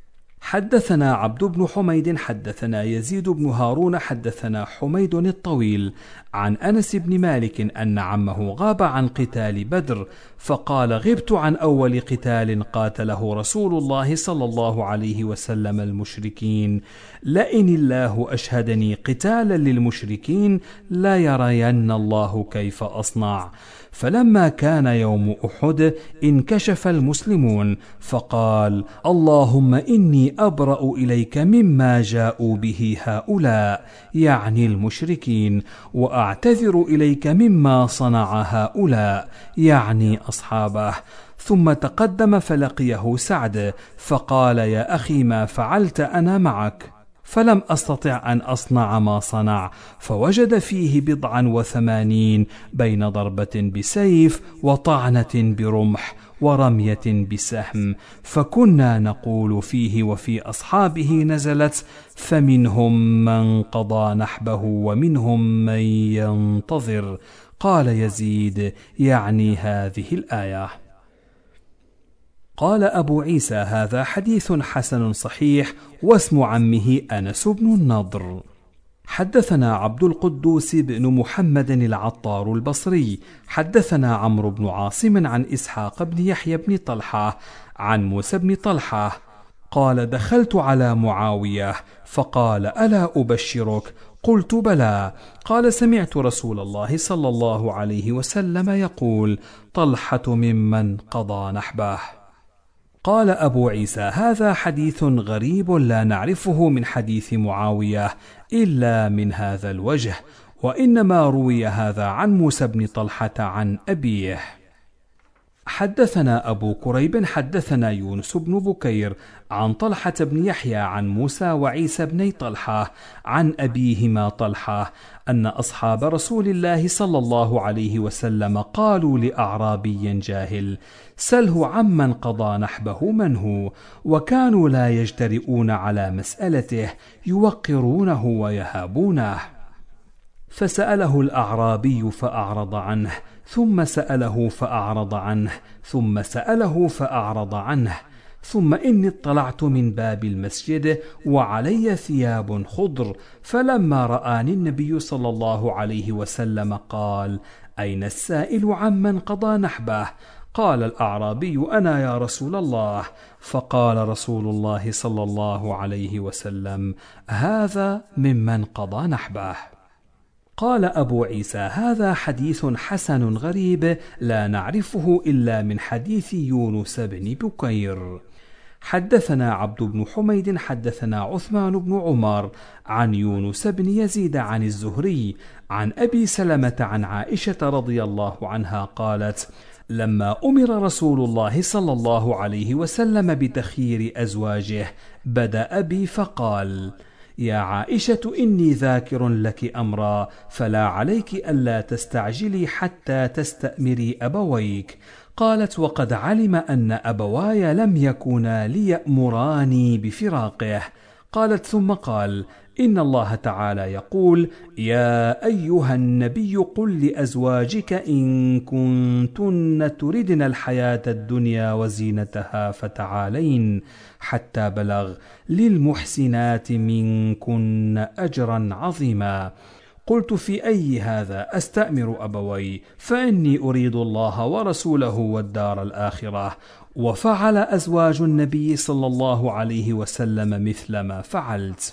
S2: حدثنا عبد بن حميد حدثنا يزيد بن هارون حدثنا حميد الطويل عن أنس بن مالك أن عمه غاب عن قتال بدر، فقال: غبت عن أول قتال قاتله رسول الله صلى الله عليه وسلم المشركين، لئن الله أشهدني قتالا للمشركين لا يرين الله كيف أصنع. فلما كان يوم أحد انكشف المسلمون فقال: اللهم إني أبرأ إليك مما جاءوا به هؤلاء، يعني المشركين، وأعتذر إليك مما صنع هؤلاء، يعني أصحابه. ثم تقدم فلقيه سعد فقال: يا أخي ما فعلت أنا معك؟ فلم أستطع أن أصنع ما صنع، فوجد فيه بضعا وثمانين بين ضربة بسيف وطعنة برمح ورمية بسهم، فكنا نقول فيه وفي أصحابه نزلت: فمنهم من قضى نحبه ومنهم من ينتظر. قال يزيد: يعني هذه الآية. قال أبو عيسى: هذا حديث حسن صحيح، واسم عمه أنس بن النضر. حدثنا عبد القدوس بن محمد العطار البصري حدثنا عمرو بن عاصم عن إسحاق بن يحيى بن طلحة عن موسى بن طلحة قال: دخلت على معاوية فقال: ألا أبشرك؟ قلت: بلى. قال: سمعت رسول الله صلى الله عليه وسلم يقول: طلحة ممن قضى نحبه. قال أبو عيسى: هذا حديث غريب لا نعرفه من حديث معاوية إلا من هذا الوجه، وإنما روي هذا عن موسى بن طلحة عن أبيه. حدثنا أبو كريب حدثنا يونس بن بكير عن طلحة بن يحيى عن موسى وعيسى بن طلحة عن أبيهما طلحة أن أصحاب رسول الله صلى الله عليه وسلم قالوا لأعرابي جاهل: سله عمن قضى نحبه من هو، وكانوا لا يجترئون على مسألته، يوقرونه ويهابونه. فسأله الأعرابي فأعرض عنه، ثم سأله فأعرض عنه، ثم سأله فأعرض عنه، ثم إني اطلعت من باب المسجد وعلي ثياب خضر، فلما رآني النبي صلى الله عليه وسلم قال: أين السائل عمن قضى نحبه؟ قال الأعرابي: أنا يا رسول الله. فقال رسول الله صلى الله عليه وسلم: هذا ممن قضى نحبه. قال أبو عيسى: هذا حديث حسن غريب لا نعرفه إلا من حديث يونس بن بكير. حدثنا عبد بن حميد حدثنا عثمان بن عمر عن يونس بن يزيد عن الزهري عن أبي سلمة عن عائشة رضي الله عنها قالت: لما أمر رسول الله صلى الله عليه وسلم بتخيير أزواجه بدأ بي فقال: يا عائشة إني ذاكر لك أمرا، فلا عليك ألا تستعجلي حتى تستأمري أبويك. قالت: وقد علم أن أبواي لم يكونا ليأمراني بفراقه. قالت: ثم قال: إن الله تعالى يقول: يا أيها النبي قل لأزواجك إن كنتن تردن الحياة الدنيا وزينتها فتعالين، حتى بلغ: للمحسنات منكن أجرا عظيما. قلت: في أي هذا أستأمر أبوي؟ فإني أريد الله ورسوله والدار الآخرة. وفعل أزواج النبي صلى الله عليه وسلم مثل ما فعلت.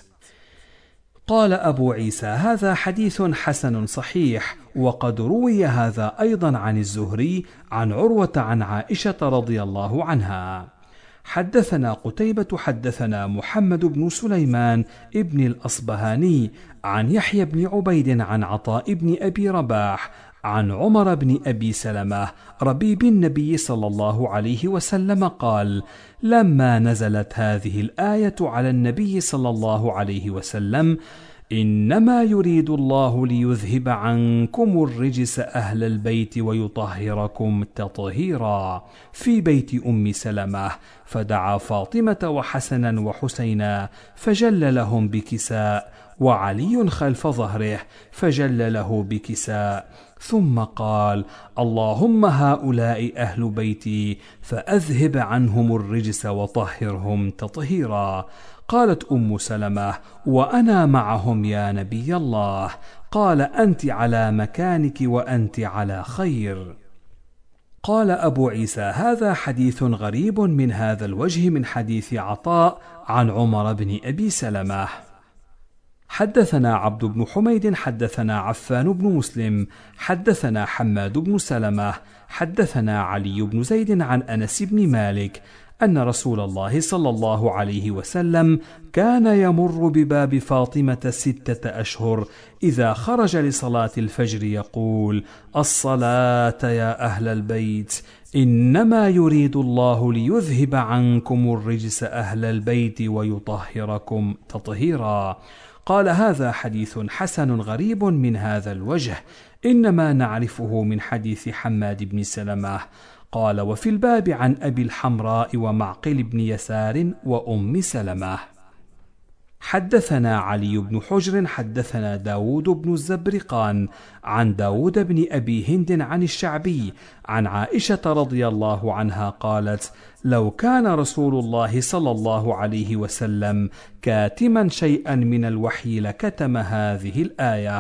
S2: قال أبو عيسى: هذا حديث حسن صحيح، وقد روي هذا أيضا عن الزهري عن عروة عن عائشة رضي الله عنها. حدثنا قتيبة حدثنا محمد بن سليمان ابن الأصبهاني عن يحيى بن عبيد عن عطاء بن أبي رباح عن عمر بن أبي سلمة ربيب النبي صلى الله عليه وسلم قال: لما نزلت هذه الآية على النبي صلى الله عليه وسلم: إنما يريد الله ليذهب عنكم الرجس أهل البيت ويطهركم تطهيرا، في بيت أم سلمة، فدعا فاطمة وحسنا وحسينا فجل لهم بكساء، وعلي خلف ظهره فجل له بكساء، ثم قال: اللهم هؤلاء أهل بيتي فأذهب عنهم الرجس وطهرهم تطهيرا. قالت أم سلمة: وأنا معهم يا نبي الله. قال: أنت على مكانك وأنت على خير. قال أبو عيسى: هذا حديث غريب من هذا الوجه من حديث عطاء عن عمر بن أبي سلمة. حدثنا عبد بن حميد حدثنا عفان بن مسلم حدثنا حماد بن سلمة حدثنا علي بن زيد عن أنس بن مالك أن رسول الله صلى الله عليه وسلم كان يمر بباب فاطمة ستة أشهر إذا خرج لصلاة الفجر يقول: الصلاة يا أهل البيت، إنما يريد الله ليذهب عنكم الرجس أهل البيت ويطهركم تطهيرا. قال: هذا حديث حسن غريب من هذا الوجه، إنما نعرفه من حديث حماد بن سلمة. قال: وفي الباب عن أبي الحمراء ومعقل بن يسار وأم سلمة. حدثنا علي بن حجر حدثنا داود بن الزبرقان عن داود بن أبي هند عن الشعبي عن عائشة رضي الله عنها قالت: لو كان رسول الله صلى الله عليه وسلم كاتما شيئا من الوحي لكتم هذه الآية: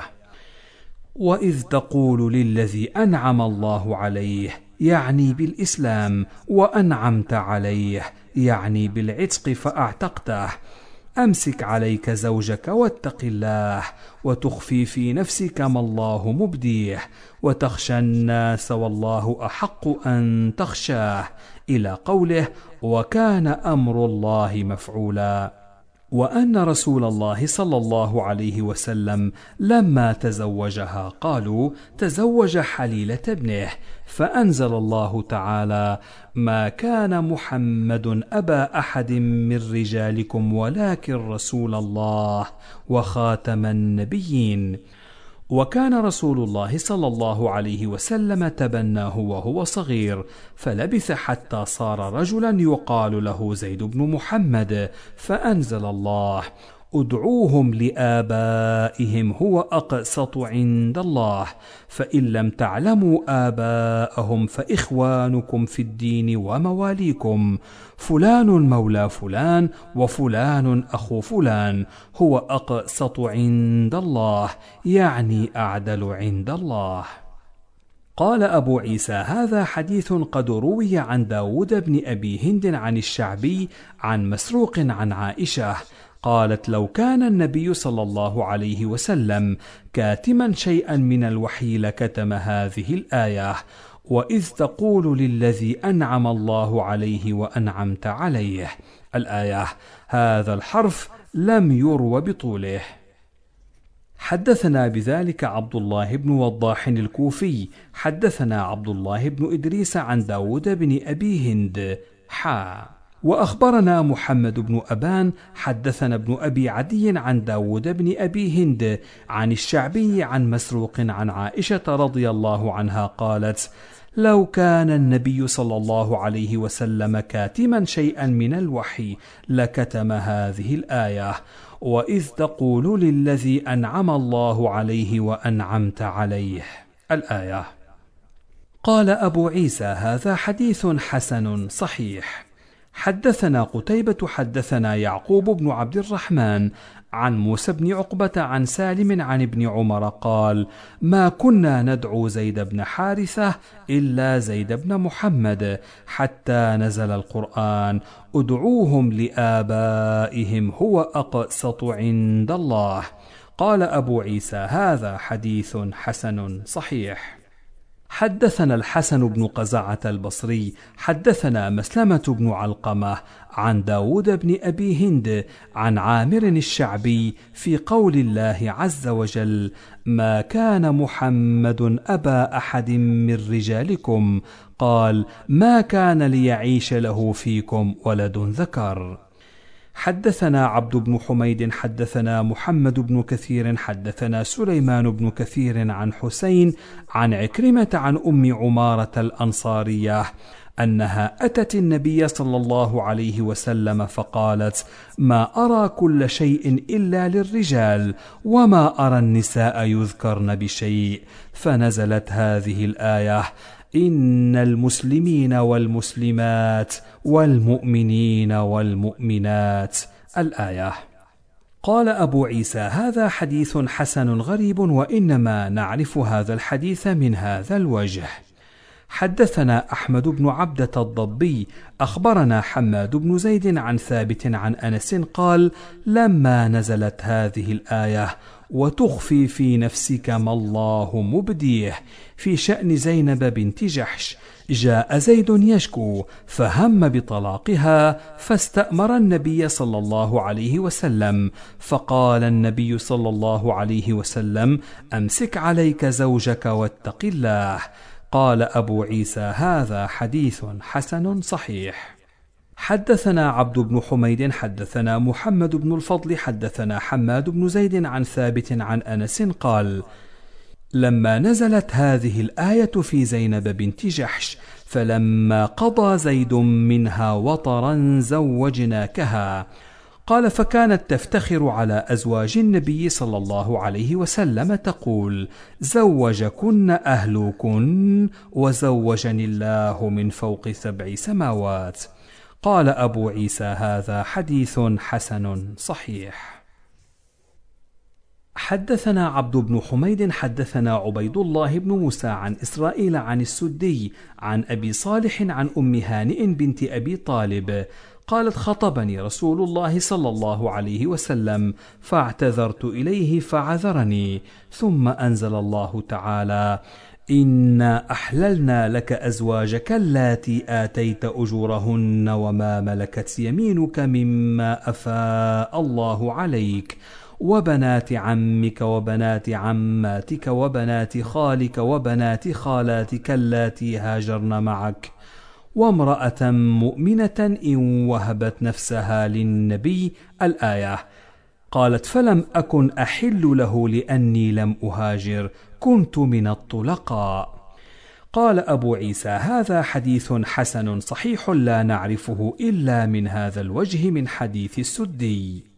S2: وإذ تقول للذي أنعم الله عليه، يعني بالإسلام، وأنعمت عليه، يعني بالعتق فأعتقته، أمسك عليك زوجك واتق الله، وتخفي في نفسك ما الله مبديه، وتخشى الناس والله أحق أن تخشاه، إلى قوله: وكان أمر الله مفعولا. وأن رسول الله صلى الله عليه وسلم لما تزوجها قالوا: تزوج حليلة ابنه، فأنزل الله تعالى: ما كان محمد أبا أحد من رجالكم ولكن رسول الله وخاتم النبيين. وكان رسول الله صلى الله عليه وسلم تبناه وهو صغير، فلبث حتى صار رجلا يقال له زيد بن محمد، فأنزل الله: ادعوهم لآبائهم هو أقسط عند الله، فإن لم تعلموا آباءهم فإخوانكم في الدين ومواليكم، فلان مولى فلان وفلان أخو فلان، هو أقسط عند الله، يعني أعدل عند الله. قال أبو عيسى: هذا حديث قد روي عن داود بن أبي هند عن الشعبي عن مسروق عن عائشة قالت: لو كان النبي صلى الله عليه وسلم كاتما شيئا من الوحي لكتم هذه الآية: وإذ تقول للذي أنعم الله عليه وأنعمت عليه، الآية. هذا الحرف لم يرو بطوله. حدثنا بذلك عبد الله بن وضاح الكوفي حدثنا عبد الله بن إدريس عن داود بن أبي هند حا وأخبرنا محمد بن أبان حدثنا ابن أبي عدي عن داود بن أبي هند عن الشعبي عن مسروق عن عائشة رضي الله عنها قالت: لو كان النبي صلى الله عليه وسلم كاتما شيئا من الوحي لكتم هذه الآية: وإذ تقول للذي أنعم الله عليه وأنعمت عليه، الآية. قال أبو عيسى: هذا حديث حسن صحيح. حدثنا قتيبة حدثنا يعقوب بن عبد الرحمن عن موسى بن عقبة عن سالم عن ابن عمر قال: ما كنا ندعو زيد بن حارثة إلا زيد بن محمد، حتى نزل القرآن: ادعوهم لآبائهم هو أقسط عند الله. قال أبو عيسى: هذا حديث حسن صحيح. حدثنا الحسن بن قزعة البصري حدثنا مسلمة بن علقمة عن داود بن أبي هند عن عامر الشعبي في قول الله عز وجل: ما كان محمد أبا أحد من رجالكم، قال: ما كان ليعيش له فيكم ولد ذكر. حدثنا عبد بن حميد حدثنا محمد بن كثير حدثنا سليمان بن كثير عن حسين عن عكرمة عن أم عمارة الأنصارية أنها أتت النبي صلى الله عليه وسلم فقالت: ما أرى كل شيء إلا للرجال، وما أرى النساء يذكرن بشيء، فنزلت هذه الآية: إن المسلمين والمسلمات والمؤمنين والمؤمنات، الآية. قال أبو عيسى: هذا حديث حسن غريب، وإنما نعرف هذا الحديث من هذا الوجه. حدثنا أحمد بن عبدة الضبي أخبرنا حماد بن زيد عن ثابت عن أنس قال: لما نزلت هذه الآية وتخفي في نفسك ما الله مبديه في شأن زينب بنت جحش، جاء زيد يشكو فهم بطلاقها فاستأمر النبي صلى الله عليه وسلم، فقال النبي صلى الله عليه وسلم: أمسك عليك زوجك واتق الله. قال أبو عيسى: هذا حديث حسن صحيح. حدثنا عبد بن حميد حدثنا محمد بن الفضل حدثنا حماد بن زيد عن ثابت عن أنس قال: لما نزلت هذه الآية في زينب بنت جحش فلما قضى زيد منها وطرا زوجناكها. قال: فكانت تفتخر على أزواج النبي صلى الله عليه وسلم تقول: زوجكن أهلكن وزوجني الله من فوق سبع سماوات. قال أبو عيسى: هذا حديث حسن صحيح. حدثنا عبد بن حميد حدثنا عبيد الله بن موسى عن إسرائيل عن السدي عن أبي صالح عن أم هانئ بنت أبي طالب قالت: خطبني رسول الله صلى الله عليه وسلم فاعتذرت إليه فعذرني، ثم أنزل الله تعالى: إنا أحللنا لك أزواجك اللاتي آتيت أجورهن وما ملكت يمينك مما أفاء الله عليك، وبنات عمك وبنات عماتك وبنات خالك وبنات خالاتك اللاتي هاجرن معك، وامرأة مؤمنة إن وهبت نفسها للنبي. الآية. قالت: فلم أكن أحل له لأني لم أهاجر، كنت من الطلقاء. قال أبو عيسى: هذا حديث حسن صحيح لا نعرفه إلا من هذا الوجه من حديث السدي.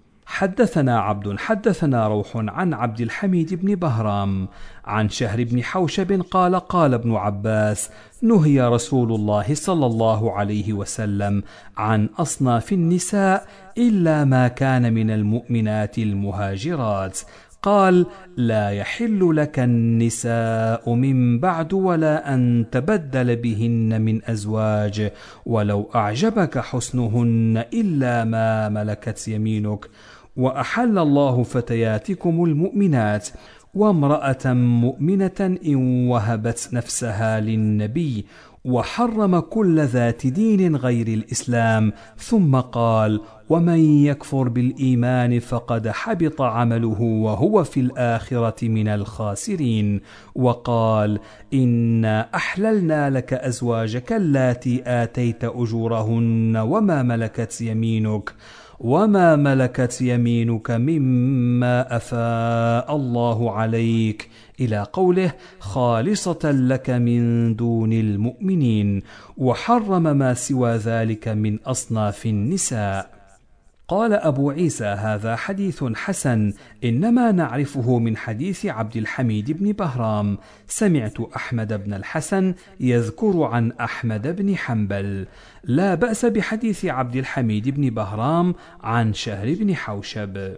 S2: حدثنا عبد حدثنا روح عن عبد الحميد بن بهرام عن شهر بن حوشب قال: قال ابن عباس: نهي رسول الله صلى الله عليه وسلم عن أصناف النساء إلا ما كان من المؤمنات المهاجرات. قال: لا يحل لك النساء من بعد ولا أن تبدل بهن من أزواج ولو أعجبك حسنهن إلا ما ملكت يمينك، وأحل الله فتياتكم المؤمنات، وامرأة مؤمنة إن وهبت نفسها للنبي، وحرم كل ذات دين غير الإسلام. ثم قال: ومن يكفر بالإيمان فقد حبط عمله وهو في الآخرة من الخاسرين. وقال: إنا أحللنا لك أزواجك اللاتي آتيت أجورهن وما ملكت يمينك وما ملكت يمينك مما أفاء الله عليك، إلى قوله: خالصة لك من دون المؤمنين، وحرم ما سوى ذلك من أصناف النساء. قال أبو عيسى: هذا حديث حسن، إنما نعرفه من حديث عبد الحميد بن بهرام. سمعت أحمد بن الحسن يذكر عن أحمد بن حنبل. لا بأس بحديث عبد الحميد بن بهرام عن شهر بن حوشب.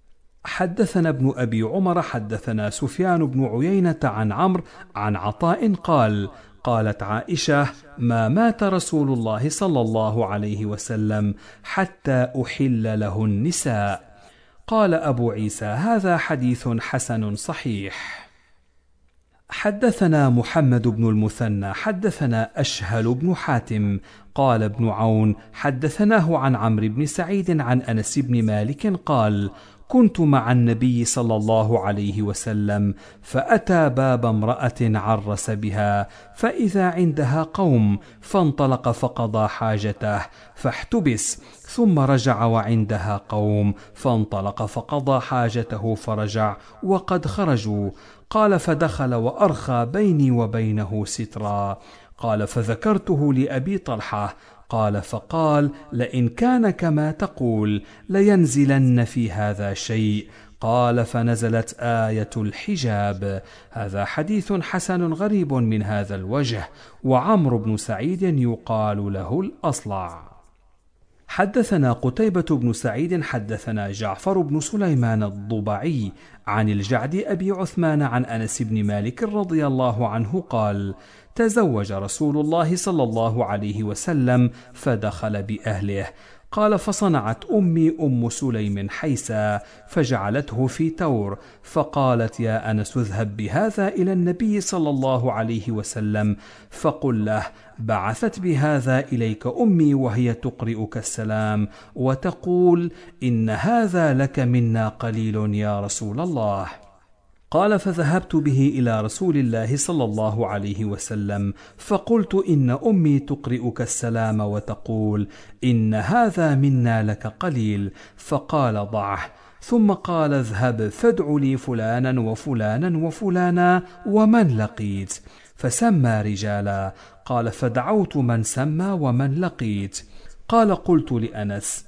S2: حدثنا ابن أبي عمر حدثنا سفيان بن عيينة عن عمرو عن عطاء قال: قالت عائشة: ما مات رسول الله صلى الله عليه وسلم حتى أحل له النساء. قال أبو عيسى: هذا حديث حسن صحيح. حدثنا محمد بن المثنى حدثنا أشهل بن حاتم قال ابن عون حدثناه عن عمرو بن سعيد عن أنس بن مالك قال: كنت مع النبي صلى الله عليه وسلم فأتى باب امرأة عرس بها، فإذا عندها قوم، فانطلق فقضى حاجته فاحتبس، ثم رجع وعندها قوم، فانطلق فقضى حاجته فرجع وقد خرجوا. قال: فدخل وأرخى بيني وبينه سترا. قال: فذكرته لأبي طلحة. قال: فقال: لئن كان كما تقول لينزلن في هذا شيء. قال: فنزلت آية الحجاب. هذا حديث حسن غريب من هذا الوجه، وعمرو بن سعيد يقال له الأصلع. حدثنا قتيبة بن سعيد حدثنا جعفر بن سليمان الضبعي عن الجعد أبي عثمان عن أنس بن مالك رضي الله عنه قال: تزوج رسول الله صلى الله عليه وسلم فدخل بأهله. قال: فصنعت أمي أم سليم حيسا فجعلته في تور، فقالت: يا أنس اذهب بهذا إلى النبي صلى الله عليه وسلم فقل له: بعثت بهذا إليك أمي وهي تقرئك السلام وتقول: إن هذا لك منا قليل يا رسول الله. قال: فذهبت به إلى رسول الله صلى الله عليه وسلم فقلت: إن أمي تقرئك السلام وتقول: إن هذا منا لك قليل. فقال: ضعه. ثم قال: اذهب فادع لي فلانا وفلانا وفلانا ومن لقيت. فسمى رجالا. قال: فدعوت من سمى ومن لقيت. قال: قلت لأنس: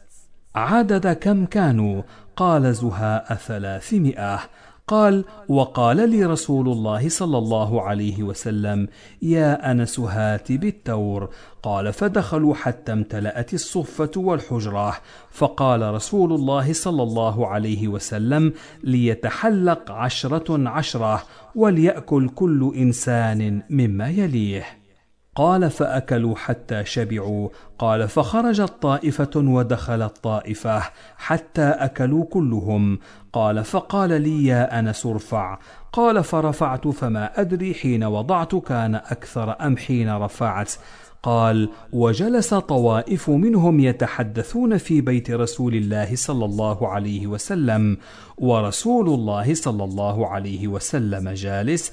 S2: عدد كم كانوا؟ قال: زهاء ثلاثمائة. قال: وقال لي رسول الله صلى الله عليه وسلم: يا أنس هات بالتور. قال: فدخلوا حتى امتلأت الصفة والحجرة، فقال رسول الله صلى الله عليه وسلم: ليتحلق عشرة عشرة وليأكل كل إنسان مما يليه. قال: فأكلوا حتى شبعوا. قال: فخرجت طائفة ودخلت طائفة حتى أكلوا كلهم. قال: فقال لي: يا أنس ارفع. قال: فرفعت فما أدري حين وضعت كان أكثر أم حين رفعت. قال: وجلس طوائف منهم يتحدثون في بيت رسول الله صلى الله عليه وسلم، ورسول الله صلى الله عليه وسلم جالس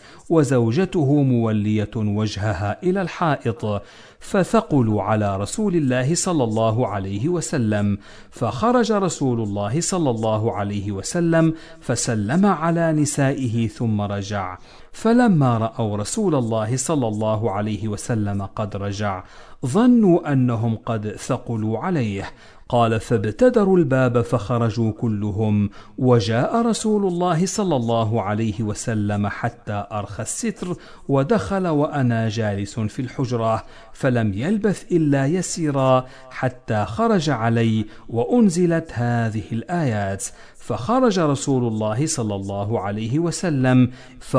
S2: وزوجته مولية وجهها إلى الحائط، فثقلوا على رسول الله صلى الله عليه وسلم. فخرج رسول الله صلى الله عليه وسلم فسلم على نسائه ثم رجع. فلما رأوا رسول الله صلى الله عليه وسلم قد رجع ظنوا أنهم قد ثقلوا عليه. قال: فابتدروا الباب فخرجوا كلهم، وجاء رسول الله صلى الله عليه وسلم حتى أرخى الستر ودخل وأنا جالس في الحجرة، فلم يلبث إلا يسيرا حتى خرج علي وأنزلت هذه الآيات. فخرج رسول الله صلى الله عليه وسلم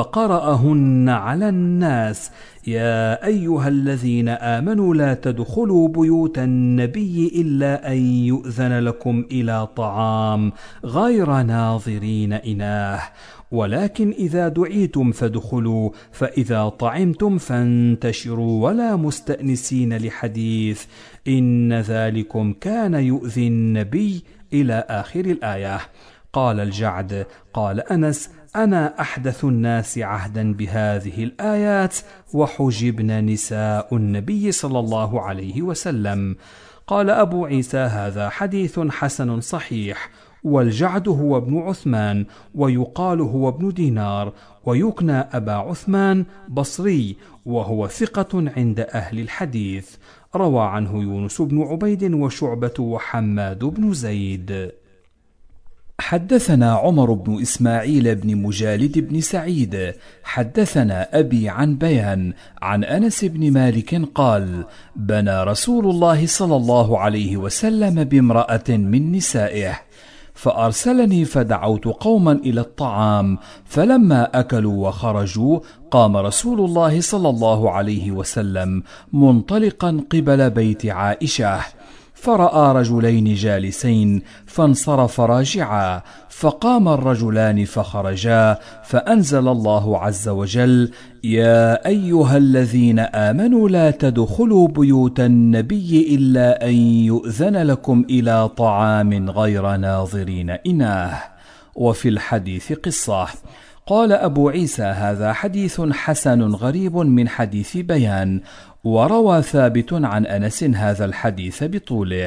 S2: فقرأهن على الناس: يا أيها الذين آمنوا لا تدخلوا بيوت النبي إلا أن يؤذن لكم إلى طعام غير ناظرين إناه، ولكن إذا دعيتم فادخلوا، فإذا طعمتم فانتشروا ولا مستأنسين لحديث، إن ذلكم كان يؤذي النبي إلى آخر الآية. قال الجعد: قال أنس: أنا أحدث الناس عهدا بهذه الآيات وحجبن نساء النبي صلى الله عليه وسلم. قال أبو عيسى: هذا حديث حسن صحيح. والجعد هو ابن عثمان، ويقال هو ابن دينار، ويكنى أبا عثمان بصري، وهو ثقة عند أهل الحديث. روى عنه يونس بن عبيد وشعبة وحماد بن زيد.
S1: حدثنا عمر بن إسماعيل بن مجالد بن سعيد حدثنا أبي عن بيان عن أنس بن مالك قال: بنى رسول الله صلى الله عليه وسلم بامرأة من نسائه، فأرسلني فدعوت قوما إلى الطعام، فلما أكلوا وخرجوا قام رسول الله صلى الله عليه وسلم منطلقا قبل بيت عائشة، فرأى رجلين جالسين فانصرف راجعا، فقام الرجلان فخرجا، فأنزل الله عز وجل: يا أيها الذين آمنوا لا تدخلوا بيوت النبي إلا أن يؤذن لكم إلى طعام غير ناظرين إناه. وفي الحديث قصة. قال أبو عيسى: هذا حديث حسن غريب من حديث بيان، وروى ثابت عن أنس هذا الحديث بطوله.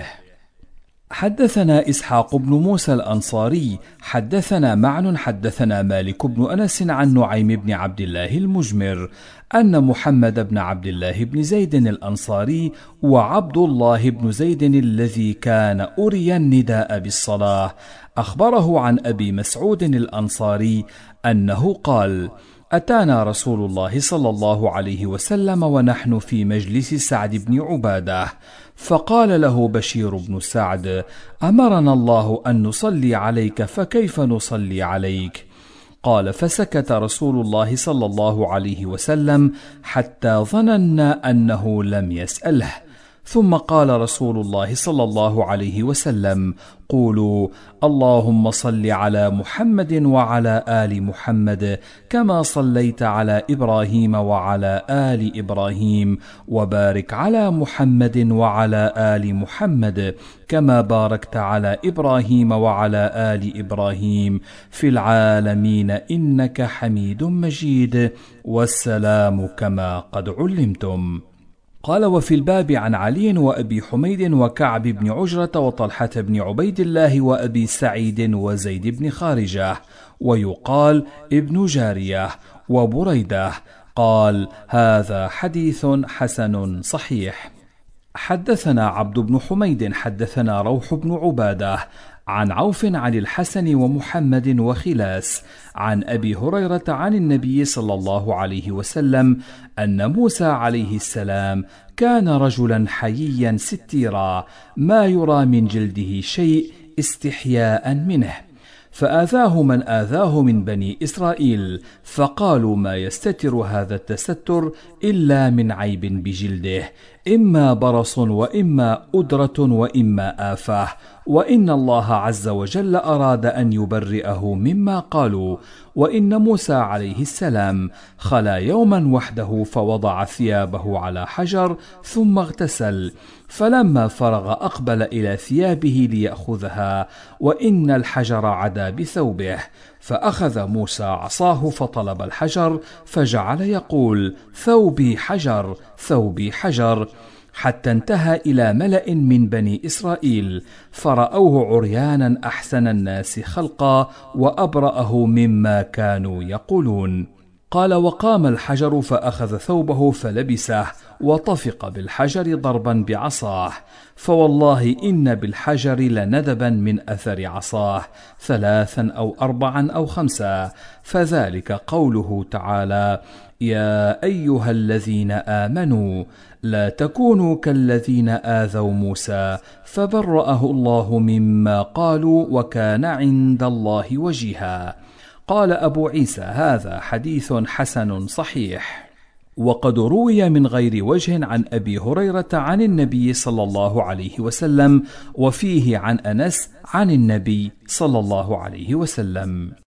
S1: حدثنا إسحاق بن موسى الأنصاري حدثنا معن حدثنا مالك بن أنس عن نعيم بن عبد الله المجمر أن محمد بن عبد الله بن زيد الأنصاري وعبد الله بن زيد الذي كان أري النداء بالصلاة أخبره عن أبي مسعود الأنصاري أنه قال: أتانا رسول الله صلى الله عليه وسلم ونحن في مجلس سعد بن عبادة، فقال له بشير بن سعد: أمرنا الله أن نصلي عليك، فكيف نصلي عليك؟ قال: فسكت رسول الله صلى الله عليه وسلم حتى ظننا أنه لم يسأله، ثم قال رسول الله صلى الله عليه وسلم: قولوا اللهم صل على محمد وعلى آل محمد كما صليت على إبراهيم وعلى آل إبراهيم، وبارك على محمد وعلى آل محمد كما باركت على إبراهيم وعلى آل إبراهيم في العالمين إنك حميد مجيد، والسلام كما قد علمتم. قال: وفي الباب عن علي وأبي حميد وكعب بن عجرة وطلحة بن عبيد الله وأبي سعيد وزيد بن خارجة، ويقال ابن جارية، وبريدة. قال: هذا حديث حسن صحيح. حدثنا عبد بن حميد حدثنا روح بن عبادة عن عوف عن الحسن ومحمد وخلاس عن أبي هريرة عن النبي صلى الله عليه وسلم أن موسى عليه السلام كان رجلا حييا ستيرا، ما يرى من جلده شيء استحياء منه، فآذاه من آذاه من بني إسرائيل، فقالوا: ما يستتر هذا التستر إلا من عيب بجلده، إما برص وإما أدرة وإما آفة، وإن الله عز وجل أراد أن يبرئه مما قالوا. وإن موسى عليه السلام خلا يوما وحده فوضع ثيابه على حجر ثم اغتسل، فلما فرغ أقبل إلى ثيابه ليأخذها، وإن الحجر عدا بثوبه، فأخذ موسى عصاه فطلب الحجر، فجعل يقول: ثوبي حجر ثوبي حجر، حتى انتهى إلى ملأ من بني إسرائيل، فرأوه عريانا أحسن الناس خلقا وأبرأه مما كانوا يقولون. قال: وقام الحجر فأخذ ثوبه فلبسه، وطفق بالحجر ضربا بعصاه، فوالله إن بالحجر لندبا من أثر عصاه، ثلاثا أو أربعا أو خمسا، فذلك قوله تعالى: يا أيها الذين آمنوا لا تكونوا كالذين آذوا موسى فبرأه الله مما قالوا وكان عند الله وجيها. قال أبو عيسى: هذا حديث حسن صحيح. وقد روي من غير وجه عن أبي هريرة عن النبي صلى الله عليه وسلم، وفيه عن أنس عن النبي صلى الله عليه وسلم.